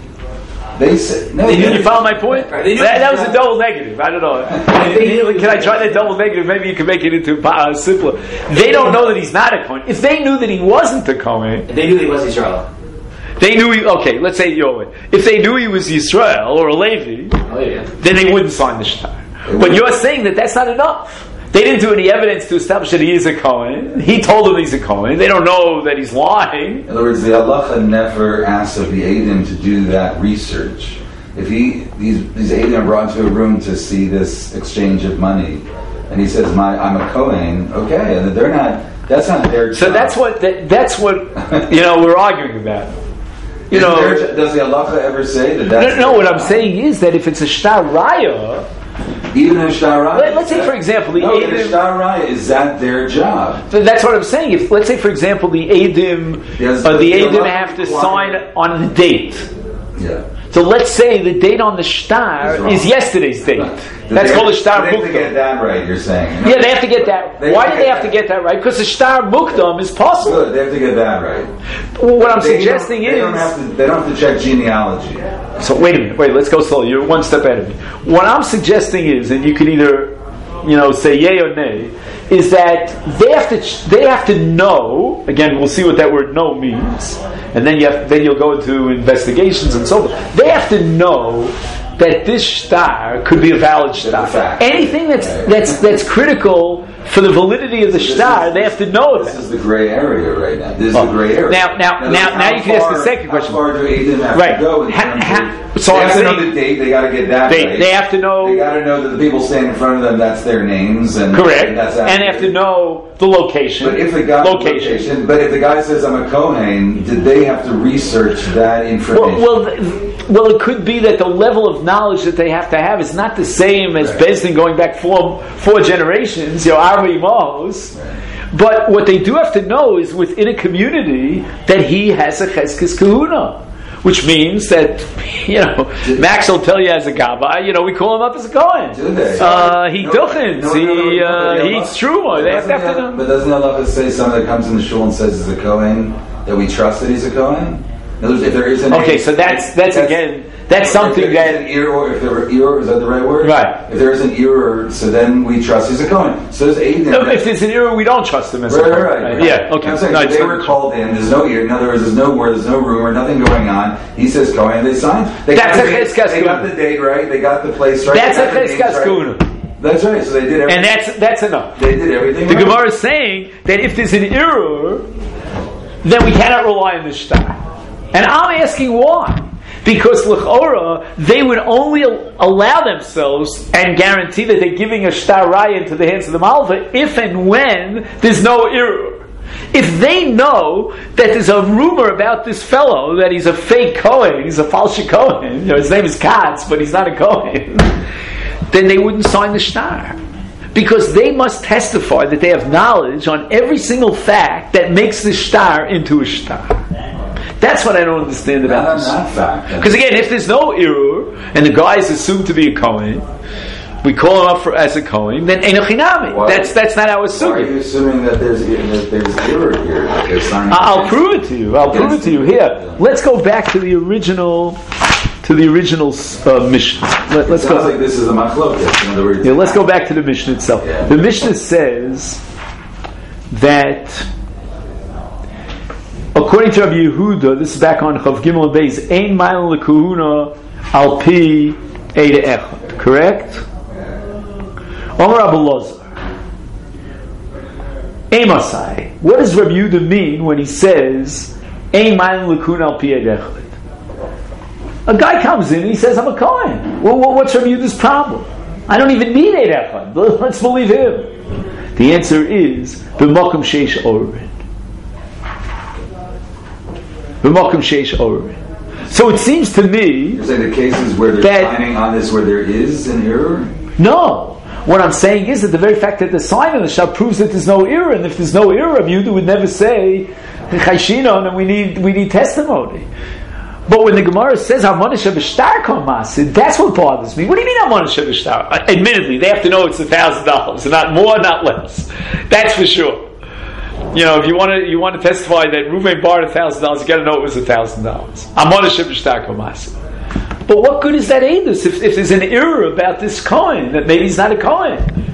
They say, no, Did you follow my point? That, that was a double negative. I don't know. Can I try that double negative? Maybe you can make it into uh, simpler. They don't know that he's not a Kohen. If they knew that he wasn't a Kohen, they knew he was Israel. They knew he. Okay, let's say your way. If they knew he was Yisrael or a Levi, oh, yeah. then they wouldn't sign the shtar. But you're saying that that's not enough. They didn't do any evidence to establish that he is a Kohen. He told them he's a Kohen. They don't know that he's lying. In other words, the halacha never asks of the Eidim to do that research. If he these these Eidim are brought into a room to see this exchange of money, and he says, "My, I'm a Kohen," okay, and they're not. That's not their job. So that's what that, that's what you know we're arguing about. You know, there, does the halacha ever say that? That's no, no. What I'm saying is that if it's a shtar raya. Even in Shtar Raya, Let, let's say, for example, the no, Eidim. Shtar Raya, is that their job? That's what I'm saying. If let's say, for example, the Eidim, yes, uh, the Eidim have to sign on the date. Yeah. So let's say the date on the shtar is yesterday's date. That's called a shtar mukdam. They have to get mukdam. that right. You're saying? Yeah, they have to get that. They Why have do to they get have to that. get that right? Because the shtar mukdam is possible. Good. They have to get that right. Well, what I'm They suggesting don't, they is don't have to. They don't have to check genealogy. So wait a minute, wait, let's go slow. You're one step ahead of me. What I'm suggesting is, and you can either, you know, say yay or nay, is that they have to they have to know. Again, we'll see what that word "know" means, and then you have then you'll go into investigations and so forth. They have to know that this shtar could be a valid shtar. Anything that's right. that's that's critical for the validity of the shtar, they have to know This that. is the gray area right now. This is Oh. the gray area. Now, now, now, now, now you can ask the second question. How far do Eidim have Right. to go in Ha- terms ha- of, so they I'm have to saying- know the date. They got to get that They right. they have to know. They got to know that the people standing in front of them, that's their names, and Correct, and, that's and they have to know the location. But if the guy location. location, but if the guy says I'm a Kohen, did they have to research that information? Well, well, th- well, it could be that the level of knowledge that they have to have is not the same as Right. Bezdin going back four four generations, you know, Arba Mos. Right. But what they do have to know is within a community that he has a Cheskes Kahuna. Which means that, you know, Max will tell you as a Gabbai, you know, we call him up as a Kohen. Do they? Uh, he No, duchens, no, no, no, he, no, no, uh, no, he no, eats truma. They have to, have to know. But doesn't Allah say someone that comes in the shul and says he's a Kohen, that we trust that he's a Kohen? In other words, if there is an Okay, so that's, that's again, that's something if there is that... an error, if there were error, is that the right word? Right. If there is an error, so then we trust he's a Kohen. So there's Eidim. No, if there's an error, we don't trust him as Right, a right, Kohen. right, right. Yeah, okay. I'm saying, No, so it's they not- were called in. There's no ear. In other words, there's no word. There's no rumor. Nothing going on. He says Kohen. They signed. They That's got a the date- Cheskes They got Kahuna. the date right. They got the place right. That's they a got the names Cheskes right. Kahuna. That's right. So they did everything. And that's that's enough. They did everything. The right. Gemara is saying that if there's an error, then we cannot rely on the shtar. And I'm asking why. Because l'chora, they would only allow themselves and guarantee that they're giving a shtar raya into the hands of the malva if and when there's no error. If they know that there's a rumor about this fellow that he's a fake Kohen, he's a false Kohen, you know, his name is Katz, but he's not a Kohen, then they wouldn't sign the shtar. Because they must testify that they have knowledge on every single fact that makes the shtar into a shtar. That's what I don't understand about Not this. on that fact. Because again, if there's no error and the guy is assumed to be a Kohen, we call him up for, as a Kohen, then Eino Chinami. Why- That's that's not our Why are assuming. you assuming that there's that there's error here? That they're signing I'll against- prove it to you. I'll prove it to you. Here, let's go back to the original, to the original uh, Mishnah. Let, let's It go. sounds like this is a machlokas. In other words, Yeah, let's go back to the Mishnah itself. Yeah. The Mishnah says that, according to Rabbi Yehuda, this is back on Chav Gimel and Beis, Ein Ma'al Lekahuna Al Pi Eida Echad. Correct? Omer Rabbi Lozer. Emasai. What does Rabbi Yehuda mean when he says Ein Ma'al Lekahuna Al Pi Eida Echad? A guy comes in and he says, I'm a Kohen. Well, what's from you this problem? I don't even need eight echad. Let's believe him. The answer is b'makom sheish orin. B'makom sheish orin. So it seems to me. You're saying the cases where they're signing on this where there is an error? No. What I'm saying is that the very fact that the sign on the shah proves that there's no error, and if there's no error, Yehuda would never say chayshinon, and we need we need testimony. But when the Gemara says Hamonisha b'shtar komasid, that's what bothers me. What do you mean Hamonisha b'shtar? Admittedly, they have to know it's a thousand dollars, not more, not less. That's for sure. You know, if you want to, you want to testify that Reuven borrowed a thousand dollars, you got to know it was a thousand dollars. Hamonisha b'shtar komasid. But what good is that edus if, if there's an error about this coin that maybe he's not a coin?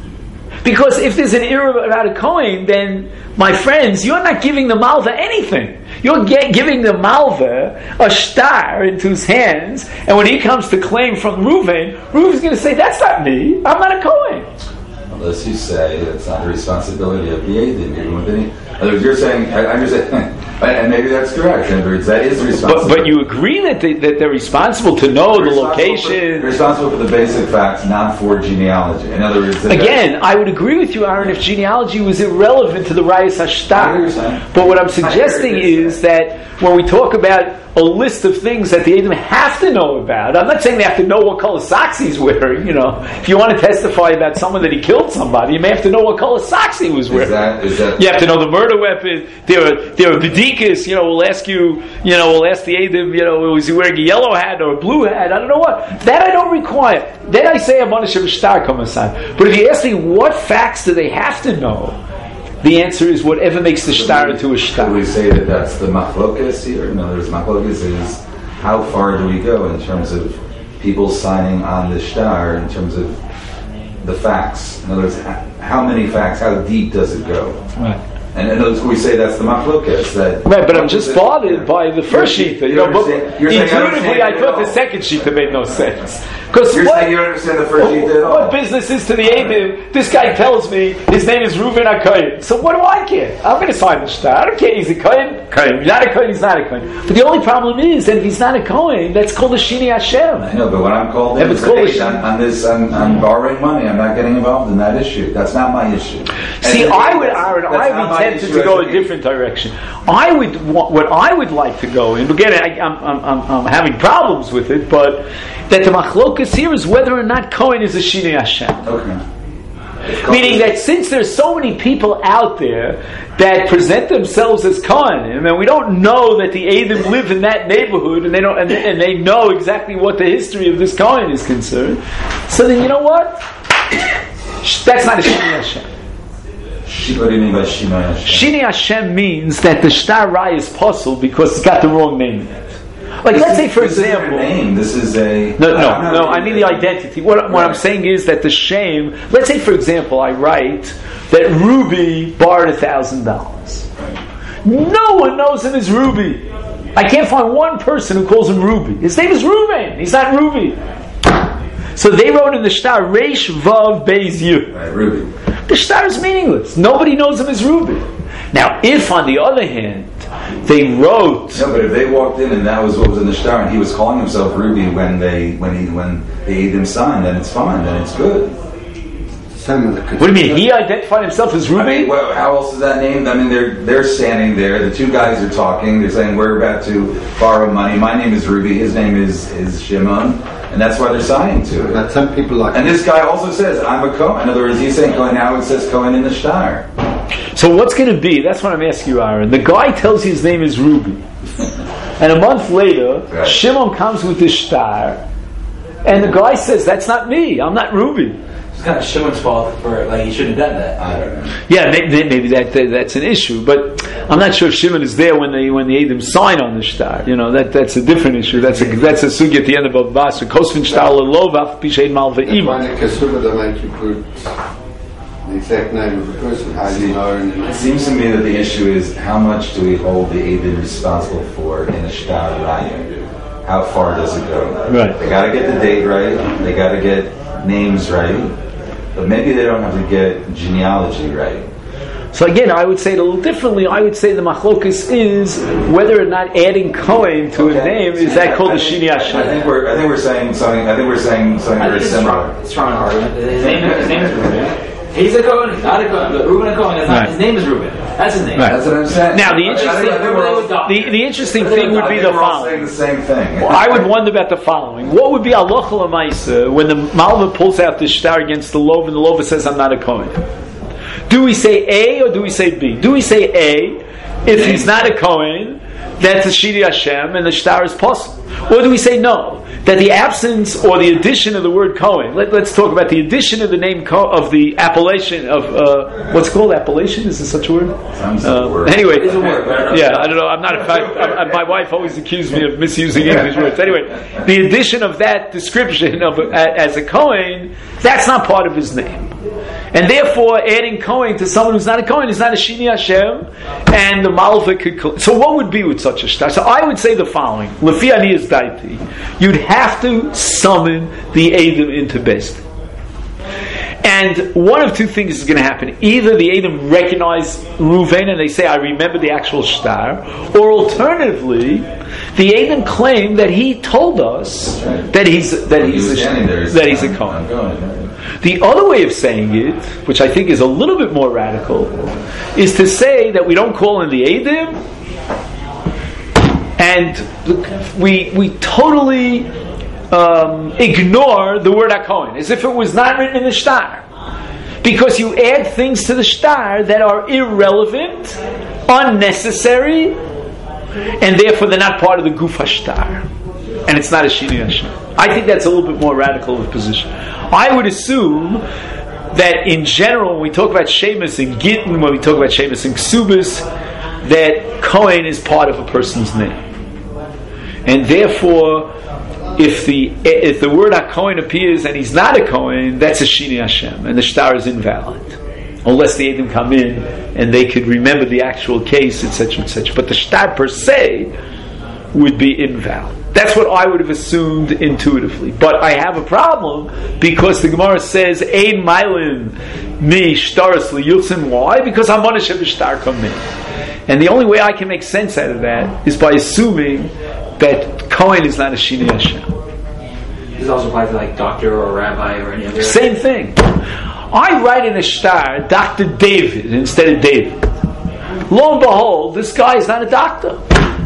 Because if there's an error about a coin, then my friends, you're not giving the malva anything. You're get, giving the malva a star into his hands, and when he comes to claim from Reuven, Reuven's going to say, "That's not me. I'm not a coin." Unless you say it's not the responsibility of the Eidim, even with any. In other words, you're saying, I, I'm just saying, and maybe that's correct. In other words, that is responsible. But, but you agree that they, that they're responsible to know they're the location. For, they're responsible for the basic facts, not for genealogy. In other words, again, I would agree with you, Aaron, if genealogy was irrelevant to the Rayas Hashtar. But what I'm suggesting is that when we talk about a list of things that the Eidim have to know about, I'm not saying they have to know what color socks he's wearing. You know, if you want to testify about someone that he killed somebody, you may have to know what color socks he was wearing. Is that, is that, you have to know the murder weapon. There are there are bedikas. You know, we'll ask you. You know, we'll ask the Eidim. You know, was he wearing a yellow hat or a blue hat? I don't know what. That I don't require. Then I say Hamonisha b'shtar komasid. But if you ask me what facts do they have to know, the answer is whatever makes the shtar into a shtar. Do we say that that's the machlokas here? In other words, machlokas is how far do we go in terms of people signing on the shtar, in terms of the facts? In other words, how many facts, how deep does it go? Right. And in other words, we say that's the machlokas. That right, but I'm just bothered yeah. by the first sheet. You know, but intuitively, I, I thought the second sheet made no sense. Because You're what, saying you don't understand the first sheet at all. What business is to the Eidim? This guy tells me his name is Reuven HaKohen. So what do I care? I'm going to sign the shtar. I don't care. He's a Kohen. Kohen. He's not a Kohen. He's not a Kohen. But the only problem is that if he's not a Kohen, that's called a Shini Hashem. I know, but when I'm called in, if it's called hey, on, on this, I'm, I'm borrowing money. I'm not getting involved in that issue. That's not my issue. See, and I would, Aaron, I would be tempted to go a different direction. I would, what I would like to go in. Again, I, I'm, I'm, I'm, I'm having problems with it, but that the machlokas here is whether or not Kohen is a Shini Hashem. Okay. Meaning that since there's so many people out there that present themselves as Kohen, and we don't know that the Eidim live in that neighborhood, and they don't, and, and they know exactly what the history of this Kohen is concerned. So then, you know what? That's not a Shini Hashem. What do you mean by Shini Hashem? Shini Hashem means that the shtar rai is possible because it's got the wrong name in it. Like, this let's is, say, for this example, is name. This is a no, no, no. I mean the identity. What, what right. I'm saying is that the shame. Let's say, for example, I write that Ruby borrowed a thousand dollars. No one knows him as Ruby. I can't find one person who calls him Ruby. His name is Reuven. He's not Ruby. So they wrote in the shtar Reish Vav Beis Yud. Right, Ruby. The shtar is meaningless. Nobody knows him as Ruby. Now, if on the other hand they wrote, no, but if they walked in and that was what was in the shtar, and he was calling himself Ruby when they when he when they made him sign, then it's fine. Then it's good. What do you mean? He identified himself as Ruby? I mean, well, how else is that named? I mean, they're they're standing there. The two guys are talking. They're saying we're about to borrow money. My name is Ruby. His name is is Shimon, and that's why they're signing to it. But some people like. And this guy also says, "I'm a Kohen." In other words, he's saying Kohen. Now it says Kohen in the shtar. So what's going to be? That's what I'm asking you, Aaron. The guy tells you his name is Ruby, and a month later, right. Shimon comes with this shtar, and the guy says, "That's not me. I'm not Ruby." It's kind of Shimon's fault for like he should have done that. I don't know. Yeah, maybe, maybe that, that that's an issue, but I'm not sure if Shimon is there when they when the Eidim sign on the shtar. You know, that that's a different issue. That's a that's a sugi at the end of Abbas. Kosvin shtar lelova pishein malva ima. The exact name of the person, how do you know? It seems to me that the issue is how much do we hold the Eidim responsible for in a shtar raya? How far does it go? Right. They got to get the date right. They got to get names right. But maybe they don't have to get genealogy right. So again, I would say it a little differently. I would say the machlokus is whether or not adding Kohen to okay. a name is that called the Shini Hashem. I think we're I think we're saying something. I think we're saying something I very think it's similar. Strong, strong argument. His name, his name is Reuben. He's a Kohen. He's not a Kohen. But Reuben a Kohen. That's not, right. His name is Reuben. That's his name. Right. That's what I'm saying. Now the interesting, I think, I think all, the, the interesting thing would be the we're all saying following. the same thing. Well, I would wonder about the following. What would be halacha l'maisa when the Malva pulls out the shtar against the lova and the lova says, "I'm not a Kohen"? Do we say A or do we say B? Do we say A if he's not a Kohen, that's a Shiri Hashem and the shtar is possible? Or do we say no, that the absence or the addition of the word Kohen, let, let's talk about the addition of the name Ko, of the appellation of, uh, what's called appellation? Is this such a word? Sounds Uh, like a word. anyway, It's a word. yeah, I don't know. I'm not a fact. I, I, my wife always accused me of misusing English words. Anyway, the addition of that description of a, as a Kohen, that's not part of his name. And therefore, adding Kohen to someone who's not a Kohen is not a Shini Hashem, and the Malva could. So, what would be with such a shtar? So, I would say the following: Lefi Aniyas Daiti, you'd have to summon the Edom into Beis Din. And one of two things is going to happen: either the Edom recognize Reuven and they say, "I remember the actual shtar," or alternatively, the Edom claim that he told us that he's that he's a, that he's a Kohen. The other way of saying it, which I think is a little bit more radical, is to say that we don't call in the Edom, and we we totally um, ignore the word HaKohen, as if it was not written in the shtar. Because you add things to the shtar that are irrelevant, unnecessary, and therefore they're not part of the Guf HaShtar. And it's not a Shini Hashem. I think that's a little bit more radical of a position. I would assume that in general, when we talk about Shemus and Gittin, when we talk about Shemus and Ksubis, that Kohen is part of a person's name. And therefore, if the if the word HaKohen appears and he's not a Kohen, that's a Shini Hashem, and the shtar is invalid. Unless the Edom come in and they could remember the actual case, et cetera, et cetera. But the shtar per se would be invalid. That's what I would have assumed intuitively. But I have a problem because the Gemara says, Ein Mailin Mi Shtaras Liyutzin. Why? Because Hamonashem Shtar come in. And the only way I can make sense out of that is by assuming that Kohen is not a Shini Hashem. This also applies to like doctor or rabbi or any other. Same thing. I write in a shtar Doctor David instead of David. Lo and behold, this guy is not a doctor.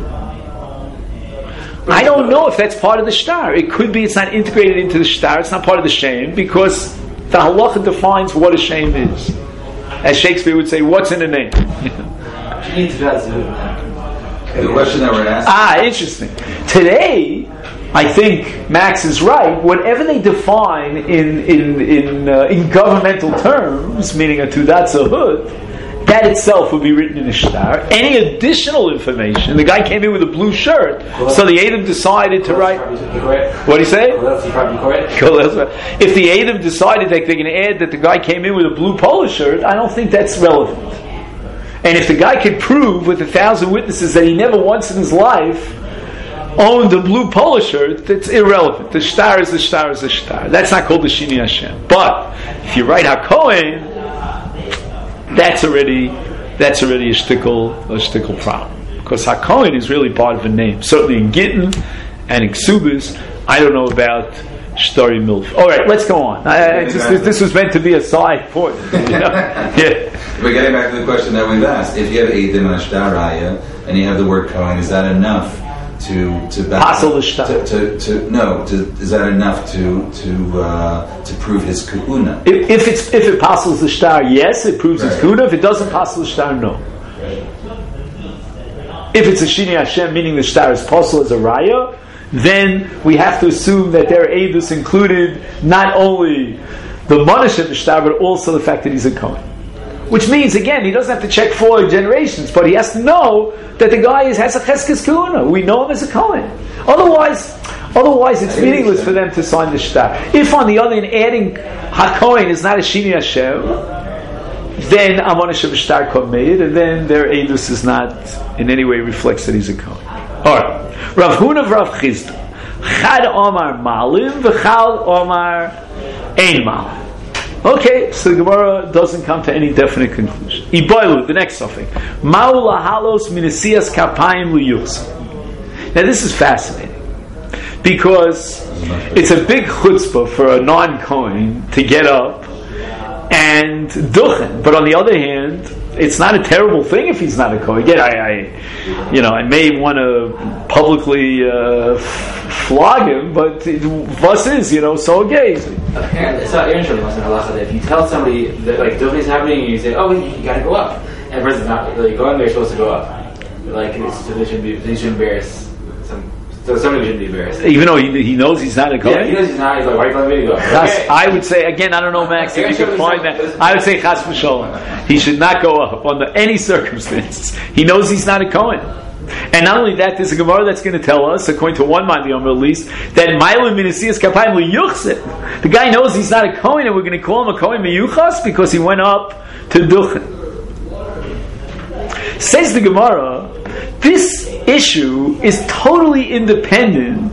I don't know if that's part of the shtar. It could be it's not integrated into the shtar. It's not part of the shem because the halacha defines what a shem is. As Shakespeare would say, what's in a name? The question that we're asking. Ah, interesting. Today, I think Max is right. Whatever they define in in in, uh, in governmental terms, meaning a tudat zahut, that itself would be written in a shtar. Any additional information, the guy came in with a blue shirt, so the Edom decided to write. What do you say? If the Edom decided that they're going to add that the guy came in with a blue polo shirt, I don't think that's relevant. And if the guy could prove with a thousand witnesses that he never once in his life owned a blue polo shirt, that's irrelevant. The shtar is the shtar is the shtar. That's not called the Shini Hashem. But if you write HaKohen, that's already that's already a shtickle a shtickle problem. Because HaKohen is really part of a name. Certainly in Gittin and in Ksubis, I don't know about Shtari Milf. All right, let's go on. I, I just, this, this was meant to be a side point. You know? Yeah. We're getting back to the question that we've asked. If you have Eidim and a shtar raya, and you have the word Kohen, is that enough to to Pasal shtar? To, to, to no, to, is that enough to to uh, to prove his kahuna? If, if it's if it passes the shtar, yes, it proves right. it's kahuna. If it doesn't pass the shtar, no. Right. If it's a Shini Hashem, meaning the shtar is possible as a raya, then we have to assume that their edus included not only the Monish of the shtar, but also the fact that he's a Kohen. Which means, again, he doesn't have to check four generations, but he has to know that the guy is, has a Cheskes Kahuna. We know him as a Kohen. Otherwise, otherwise it's meaningless for them to sign the shtar. If, on the other hand, adding HaKohen is not a Shini Hashem, then Amon Hashem Shtar Kohen, and then their edus is not in any way reflects that he's a Kohen. Alright. Rav Huna of Rav Chisda. Chad Omar Malim, v'chal Omar Ein Malim. Okay, so the Gemara doesn't come to any definite conclusion. Iboilu, the next suffix. Maula halos minesias kapayim liyuchs. Now this is fascinating because it's a big chutzpah for a non-Kohen to get up and duchen. But on the other hand, it's not a terrible thing if he's not a Kohen. Again, I, I, you know, I may want to publicly uh, f- flog him, but vos is, you know, so okay. Apparently, it's not interesting that if you tell somebody that like duchen is happening, and you say, "Oh, you, you got to go up," and the person's not like going, they're supposed to go up. Like, it's, so they should be, they should embarrass some. So somebody shouldn't be embarrassed. Even though he, he knows he's not a Kohen? Yeah, he knows he's not. He's like, why are you telling me to go? Okay. I would say, again, I don't know, Max, if you can find that. I would say, chas v'sholem. He should not go up under any circumstances. He knows he's not a Kohen. And not only that, there's a Gemara that's going to tell us, according to one Mandi Omer at least, that Ma'ilin Minasiyas Kapayim Liyuchsit. The guy knows he's not a Kohen, and we're going to call him a Kohen Miyuchas because he went up to Duchen. Says the Gemara, this issue is totally independent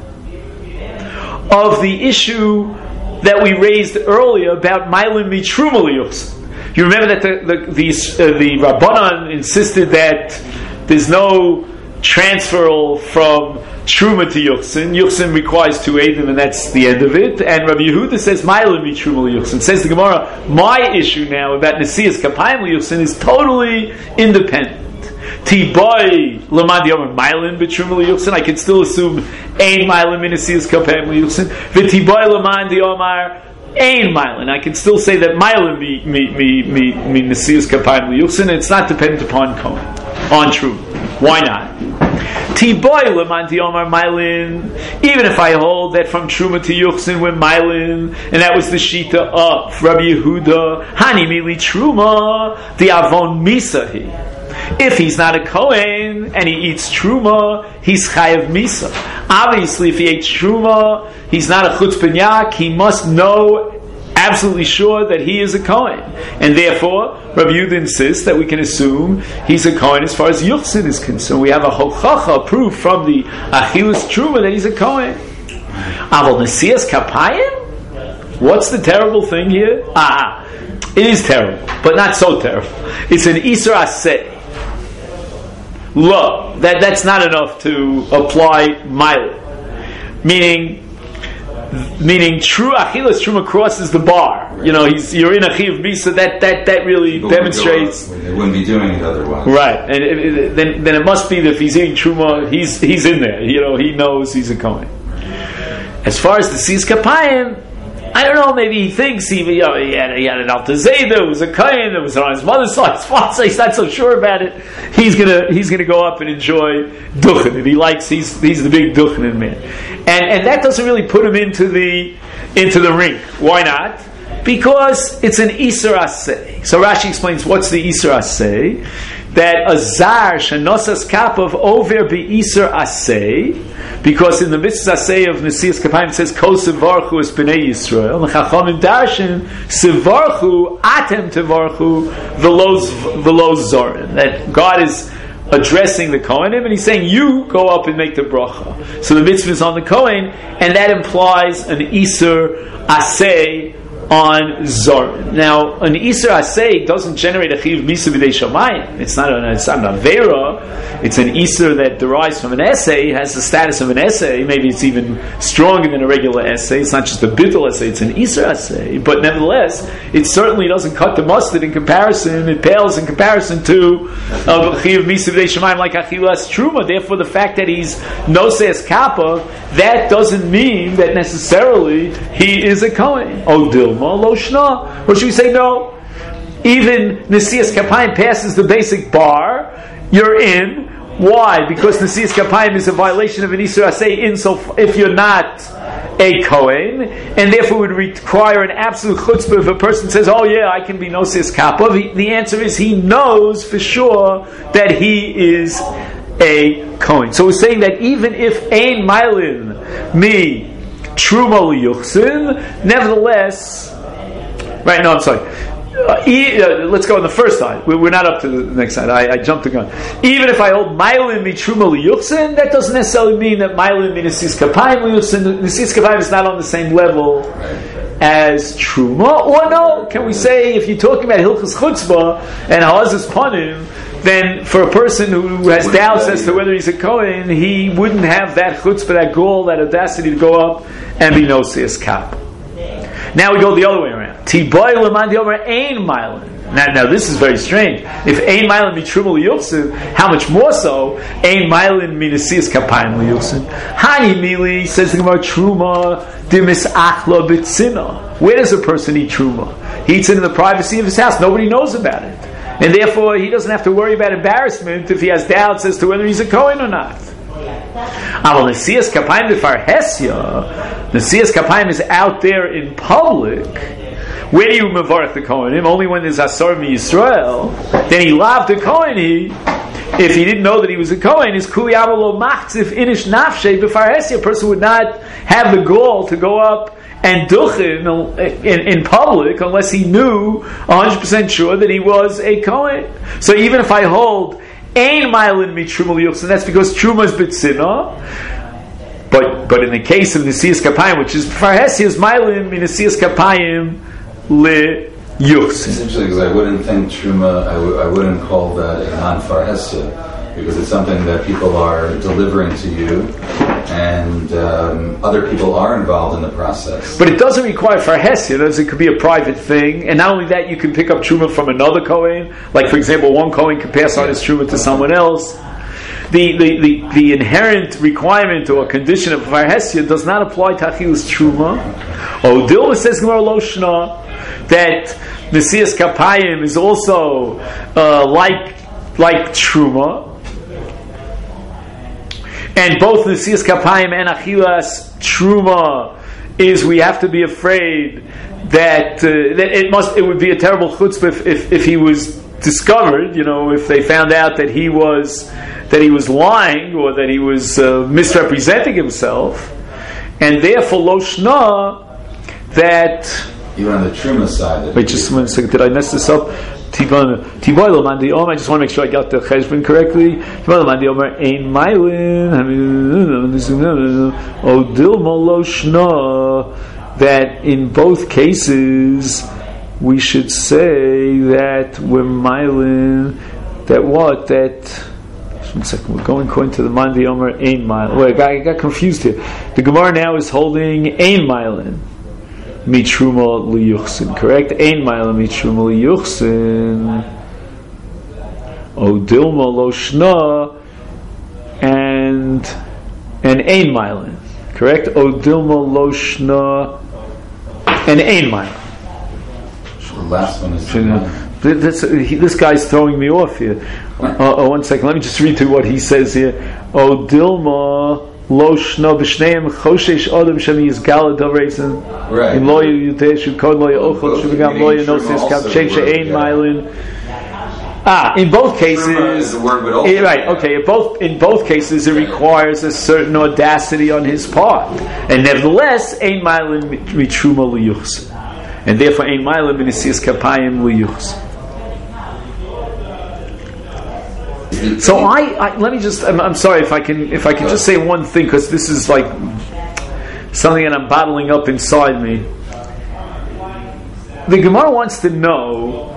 of the issue that we raised earlier about Ma'ilin Mitruma Liyuchsit. You remember that the the the, uh, the Rabbanan insisted that there's no transfer from Truma to Yuchsin. Yuchsin requires two Eidim, and that's the end of it. And Rabbi Yehuda says, Ma'ilin mi Truma Yuchsin. Says the Gemara, my issue now about Nesias Kapayim Yuchsin is totally independent. Tiboy Lamad Yomer Ma'ilin b'Truma Yuchsin. I can still assume Ein Ma'ilin mi Nesias Kapayim Yuchsin. V'Tiboy Lamad Yomer Ein Ma'ilin. I can still say that Ma'ilin mi mi mi mi mi Nesias Kapayim Yuchsin. It's not dependent upon Kohen. On true. Why not? Tiboy lemanti omar Ma'ilin. Even if I hold that from Truma to Yuchsin we're Ma'ilin, and that was the shita of Rabbi Yehuda, Hani mili Truma, the avon misahi. If he's not a Kohen and he eats Truma, he's chayav misa. Obviously, if he ate Truma, he's not a chutz penyak. He must know absolutely sure that he is a Kohen, and therefore Rabbi Yehuda insists that we can assume he's a Kohen as far as Yuchsin is concerned. We have a hochacha proof from the Achilus Truma that he's a Kohen. Aval Nesias Kapayim? What's the terrible thing here? Ah, it is terrible, but not so terrible. It's an Isur Aseh. Lo, that that's not enough to apply Ma'ilin, meaning. Meaning, true achilas truma crosses the bar. You know, he's you're in a chiv misa. That that that really People demonstrates. They wouldn't be doing it otherwise, right? And it, it, then then it must be that if he's eating truma, he's he's in there. You know, he knows he's a kohen. As far as the Sis Kapayim, I don't know. Maybe he thinks he you know, he had he had an Alta Zayda, it was a kohen, it was on his mother's side. His father's side, he's not so sure about it. He's gonna he's gonna go up and enjoy duchen. If he likes, he's he's the big duchen man. And and that doesn't really put him into the into the ring. Why not? Because it's an Isur Aseh. So Rashi explains what's the Isur Aseh. That a zar shenosas kapav over be Isur Aseh, because in the mitzvah Aseh of Nesias Kapayim it says Kol Sevarchu es Bnei Yisrael. And Chachamim darshan Sevarchu atem tevarchu v'lo v'lo zorin. That God is addressing the Kohanim, and he's saying, you go up and make the bracha. So the mitzvah is on the Kohen, and that implies an Isur Aseh on Zor. Now, an Isur Aseh doesn't generate a Chiv Misa B'dei Shamayim. It's not an, it's not an Avera. It's an Isur that derives from an essay, has the status of an essay. Maybe it's even stronger than a regular essay. It's not just a Bittul essay, it's an Isur Aseh. But nevertheless, it certainly doesn't cut the mustard in comparison. It pales in comparison to a Chiv Misa B'dei Shamayim like Achilas Truma. Therefore, the fact that he's Noses Kappa, that doesn't mean that necessarily he is a Kohen. Oh, Dilma, Lo Shna. Or should we say no? Even Nesias Kapayim passes the basic bar. You're in. Why? Because Nesias Kapayim is a violation of an Isur Aseh in so if you're not a Kohen, and therefore would require an absolute chutzpah if a person says, oh yeah, I can be Nesias Kappa. The, the answer is he knows for sure that he is a Kohen. So we're saying that even if Ein Ma'ilin mi Truma Liyuchsin, nevertheless, right? No, I'm sorry. Uh, e, uh, let's go on the first side. We're, we're not up to the next side. I, I jumped the gun. Even if I hold Ma'ilin mi Truma Liyuchsin, that doesn't necessarily mean that Ma'ilin mi Nesias Kapayim Liyuchsin. Nesias Kapayim is not on the same level as truma, or no? Can we say if you're talking about hilchos chutzpah and hazas panim, then for a person who has doubts as to whether he's a kohen, he wouldn't have that chutzpah, that goal, that audacity to go up and be nosias kap. Now we go the other way around. Tiboy leman diomer ein mailen. Now, now this is very strange. If ein mailen mitruma liyuchsin, how much more so ein mailen minasias kapayim liyuchsin? Hani mili says the Gemara truma dimis achla bitzina. Where does a person eat truma? He eats it in the privacy of his house. Nobody knows about it, and therefore he doesn't have to worry about embarrassment if he has doubts as to whether he's a kohen or not. Aval nasias kapayim b'farhesya. Nasias kapayim is out there in public. Where do you mevarach the kohenim? Only when there's asar mi-Yisrael. Then he loved the koheni. If he didn't know that he was a kohen, his kuli avalo machzif inish nafshe b'farhesya. A person would not have the gall to go up and duchen in, in, in public unless he knew one hundred percent sure that he was a kohen. So even if I hold ein mailen mitruma liyuchsin, that's because truma is bitzina. But but in the case of nasias kapayim, which is farhesya, is mailen minasias kapayim le yuchsin. Essentially, because I wouldn't think truma, I, w- I wouldn't call that a non-farhesya, because it's something that people are delivering to you, and um, other people are involved in the process. But it doesn't require farhesya. It could be a private thing, and not only that, you can pick up truma from another kohen. Like for example, one kohen can pass on his truma to someone else. The, the, the, the inherent requirement or condition of farhesya does not apply to achilus truma. Odil says Gemara Loshna that nasias kapayim is also uh, like like truma, and both nasias kapayim and achilas truma is we have to be afraid that, uh, that it must it would be a terrible chutzpah if, if if he was discovered. You know, if they found out that he was that he was lying or that he was uh, misrepresenting himself, and therefore Loshna that. Even on the truma side. Wait, just one second. Did I mess this up? Tiboy lemandi omer. I just want to make sure I got the cheshbon correctly. Tiboy lemandi omer ein mailin. Odil Loshna. That in both cases we should say that we're mailin. That what? That. Just one second. We're going according to the mandi omer ein mailin. Wait, I got confused here. The Gemara now is holding ein mailin. Mitruma liyuchsin, correct? Ein ma'ila mitruma liyuchsin. Odilma Loshna and and ein ma'ilin, correct? Odilma Loshna and ein ma'ilin. The last one is. This, he, this guy's throwing me off here. Uh, oh, one second. Let me just read through what he says here. Odilma Loshna b'shneim choshesh adam shemi yizgala davreisen in lo yudeshu kod lo yochot shuvigam lo yinosis kav shein she'ein ma'ilin. Ah, in both cases, it, right? Okay, in both in both cases, it requires a certain audacity on his part, and nevertheless, ein ma'ilin mitruma liyuchs, and therefore ein ma'ilin minasias kapayim liyuchs. So I, I let me just I'm, I'm sorry if I can if I can just say one thing, because this is like something that I'm bottling up inside me. The Gemara wants to know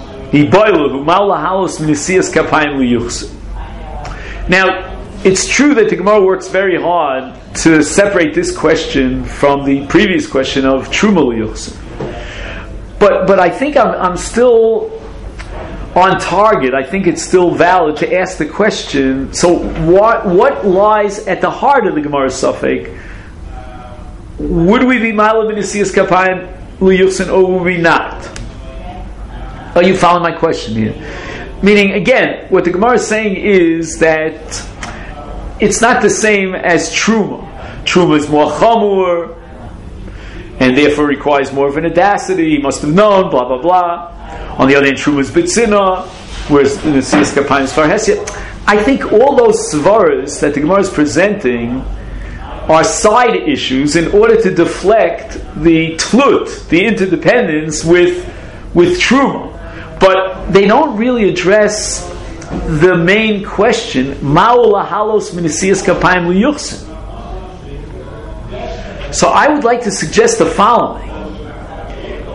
now it's true that the Gemara works very hard to separate this question from the previous question of Truma liyuchsin, but but I think I'm I'm still on target. I think it's still valid to ask the question. So, what what lies at the heart of the Gemara's suffix? Would we be ma'ila b'nesias kapayim liyuchsin, or would we not? Are you following my question here? Meaning, again, what the Gemara is saying is that it's not the same as truma. Truma is more chamur, and therefore requires more of an audacity. He must have known, blah blah blah. On the other hand, truma is bitzina, whereas the nesias kapayim is farhesya. I think all those svaras that the Gemara is presenting are side issues in order to deflect the tlut, the interdependence with with truma, but they don't really address the main question: ma'u lahalos minesias kapayim liyuchsin. So I would like to suggest the following.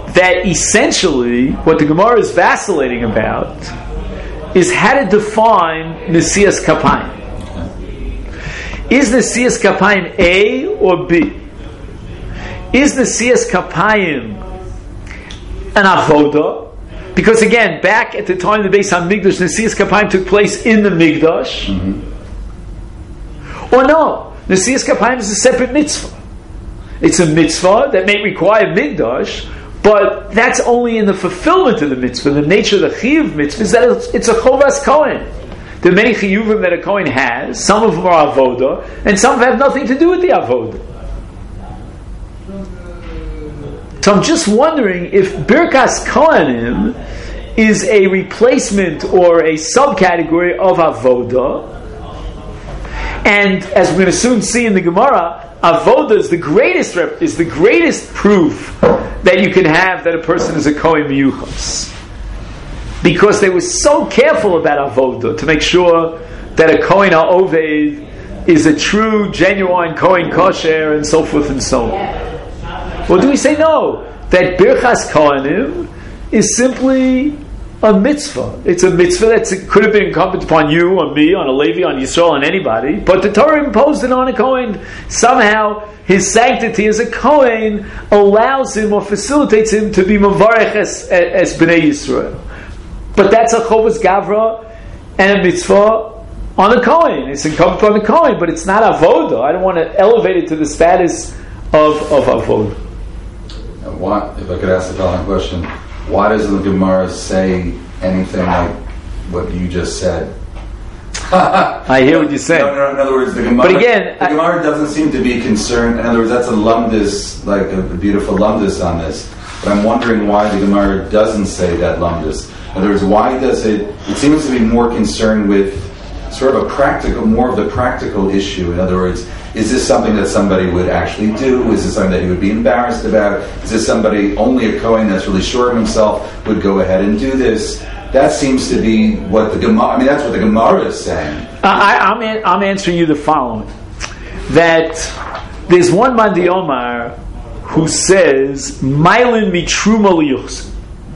that essentially what the Gemara is vacillating about is how to define Nesias Kapayim. Is Nesias Kapayim A or B? Is Nesias Kapayim an avoda? Because again, back at the time of the Beis HaMikdash, Nesias Kapayim took place in the Mikdash. Mm-hmm. Or no, Nesias Kapayim is a separate mitzvah. It's a mitzvah that may require Mikdash, but that's only in the fulfillment of the mitzvah. The nature of the chiyuv mitzvah is that it's, it's a chovas kohen. There are many chiyuvim that a kohen has. Some of them are avoda, and some have nothing to do with the avoda. So I'm just wondering if Birkas Kohanim is a replacement or a subcategory of avoda. And as we're going to soon see in the Gemara, avoda is the greatest rep, is the greatest proof that you can have that a person is a Kohen Miyuchas, because they were so careful about avoda to make sure that a Kohen HaOved is a true, genuine Kohen kosher, and so forth and so on. Or do we say no? That Birchas Kohanim is simply a mitzvah. It's a mitzvah that could have been incumbent upon you, on me, on a Levi, on Yisrael, on anybody, but the Torah imposed it on a Kohen. Somehow, his sanctity as a Kohen allows him or facilitates him to be Mavarech as, as Bnei Yisrael. But that's a Chovas Gavra and a mitzvah on a Kohen. It's incumbent upon the Kohen, but it's not avoda. I don't want to elevate it to the status of, of avoda. Why, if I could ask the following question, why doesn't the Gemara say anything like what you just said? I hear what you're saying. No, no, in other words, the Gemara, but again, the Gemara doesn't seem to be concerned. In other words, that's a lumdus, like a beautiful lumdus on this. But I'm wondering why the Gemara doesn't say that lumdus. In other words, why does it? It seems to be more concerned with sort of a practical, more of the practical issue. In other words, is this something that somebody would actually do? Is this something that he would be embarrassed about? Is this somebody, only a Kohen that's really sure of himself would go ahead and do this? That seems to be what the Gemara, I mean, that's what the Gemara is saying. I, I'm, an, I'm answering you the following. That there's one Mandi Omar who says, Mailin mitruma liyuchsin.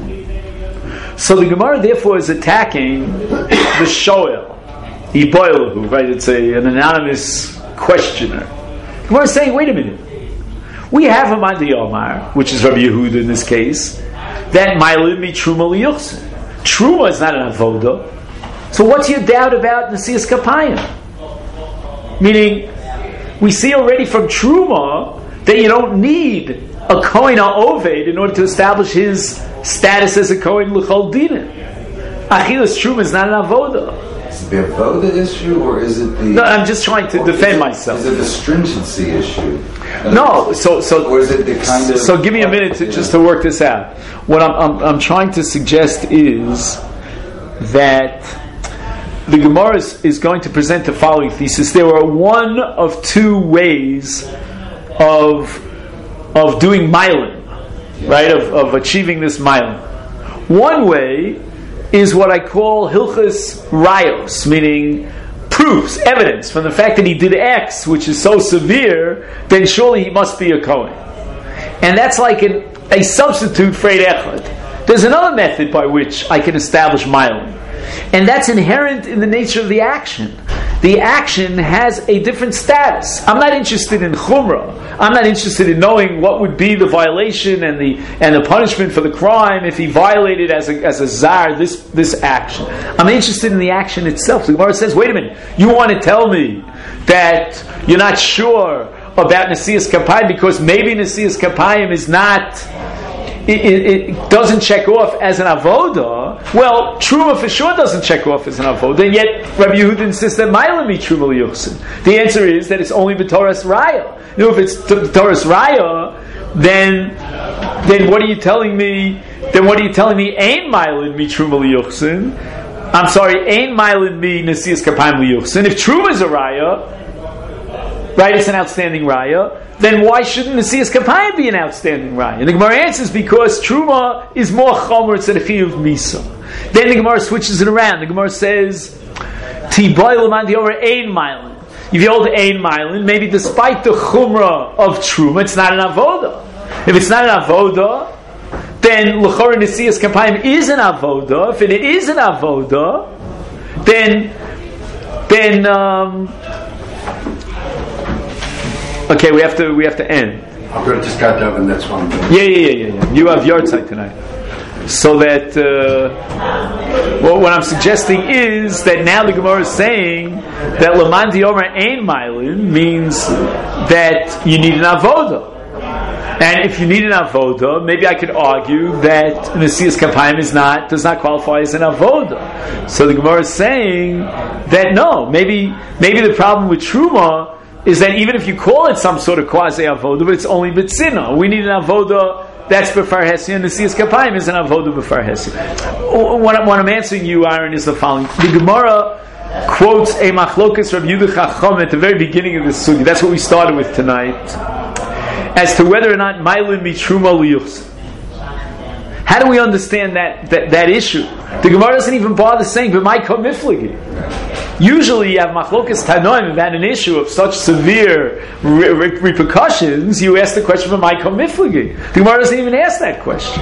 So the Gemara therefore is attacking the Shoel. Iboilahu, right? It's a, an anonymous questioner. The Gemara is saying, wait a minute. We have a Mandi Omar, which is Rabbi Yehuda in this case, that Mailin mitruma liyuchsin. Truma is not an avoda. So what's your doubt about Nesias Kapayim? Meaning, we see already from Truma that you don't need a Kohen HaOved in order to establish his status as a Kohen L'chol Dinim. Achilas Truma is not an avoda. Is it the avoda issue, or is it the... No, I'm just trying to defend is it, myself. Is it the stringency issue? No, so so or is it the kind of... So give me a minute to, just to work this out. What I'm, I'm I'm trying to suggest is that the Gemara is, is going to present the following thesis. There are one of two ways of of doing milim, right? Of of achieving this milim. One way is what I call hilchas rayos, meaning proofs, evidence from the fact that he did X, which is so severe, then surely he must be a Kohen. And that's like an, a substitute for Eid Echad. There's another method by which I can establish milim, and that's inherent in the nature of the action. The action has a different status. I'm not interested in chumrah. I'm not interested in knowing what would be the violation and the and the punishment for the crime if he violated as a as a zar this this action. I'm interested in the action itself. The Gemara says, "Wait a minute. You want to tell me that you're not sure about Nesias Kapayim because maybe Nesias Kapayim is not." It, it, it doesn't check off as an avoda. Well, Truma for sure doesn't check off as an avoda, and yet Rabbi Yehuda insists that Mailam be Truma liyuchsin. The answer is that it's only b'toras raya. You know, if it's b'toras raya, then then what are you telling me? Then what are you telling me? Ain Mailam be Truma liyuchsin. I'm sorry, ain Mailam be Nesias Kapayim liyuchsin. If Truma is a raya, right, it's an outstanding raya, then why shouldn't Nesias Kapayim be an outstanding raya? And the Gemara answers because Truma is more chomer, it's a chiyuv misa. Then the Gemara switches it around. The Gemara says, Tiboy l'man di'over ein mailin. If you hold ein mailin, maybe despite the chumrah of Truma, it's not an avoda. If it's not an avoda, then l'chora Nesias Kapayim is an avoda. If it is an avoda, then then um, okay, we have to we have to end. I'm going to just cut over the next one. Yeah, yeah, yeah, yeah, yeah. You have your side tonight. So that, uh, well, what I'm suggesting is that now the Gemara is saying that Laman Diomer Ein Mailin means that you need an avoda. And if you need an avoda, maybe I could argue that Nesias Kapayim is not, does not qualify as an avoda. So the Gemara is saying that no, maybe, maybe the problem with Truma is that even if you call it some sort of quasi avoda, but it's only bitzina. We need an avoda that's b'far hesi, and the Nesias Kapayim is an avoda b'far hesi. What, what I'm answering you, Aaron, is the following: the Gemara quotes a machlokas Rav Yehuda Chacham at the very beginning of this sugi. That's what we started with tonight, as to whether or not mailin mitruma liyuchs. How do we understand that, that that issue? The Gemara doesn't even bother saying b'maiko miflagi. Usually you have machlokas tanoim about an issue of such severe re- re- repercussions, you ask the question of maiko miflagi. The Gemara doesn't even ask that question.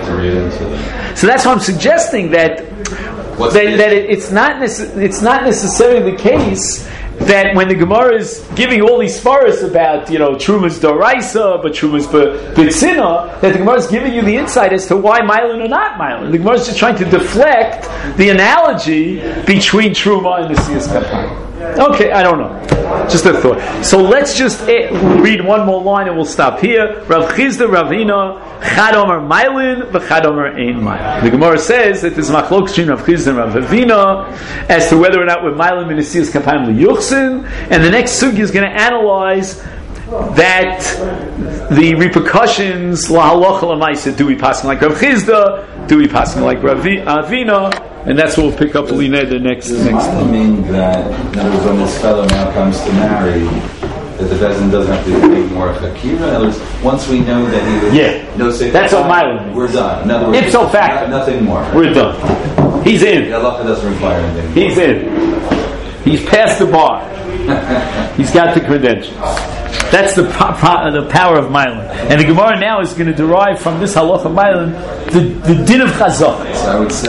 So that's why I'm suggesting that that, that it, it's not nece- it's not necessarily the case that when the Gemara is giving all these faras about, you know, Truma's Doraisa, but Truma's B'tzina, that the Gemara is giving you the insight as to why Mailin or not Mailin. The Gemara is just trying to deflect the analogy between Truma and the Nesias Kapayim. Okay, I don't know. Just a thought. So let's just uh, read one more line and we'll stop here. Rav Chizda Ravina, Chad Omer Mailin, v'Chad Omer Ein Mailin. The Gemara says that there's machlok between Rav Chizda and Rav Ravina as to whether or not we're Mailin and Nesias Kapayim liyuchsin, and the next sugi is going to analyze that the repercussions la halacha l'maisa. Do we pass like Rav Chizda? Do we pass like Rav Avina? And that's what we'll pick up Lina the next Does next it mean that in other words, when this fellow now comes to marry, that the bezin doesn't have to make more chakira? In other words, once we know that he was yeah, no say that's what my means. We're done. In other words, ipso facto, nothing more. We're done. He's in. The halacha doesn't require anything. He's in. He's passed the bar. He's got the credentials. That's the po- po- the power of Mailin. And the Gemara now is going to derive from this halacha Mailin the, the din of chazak. So I would say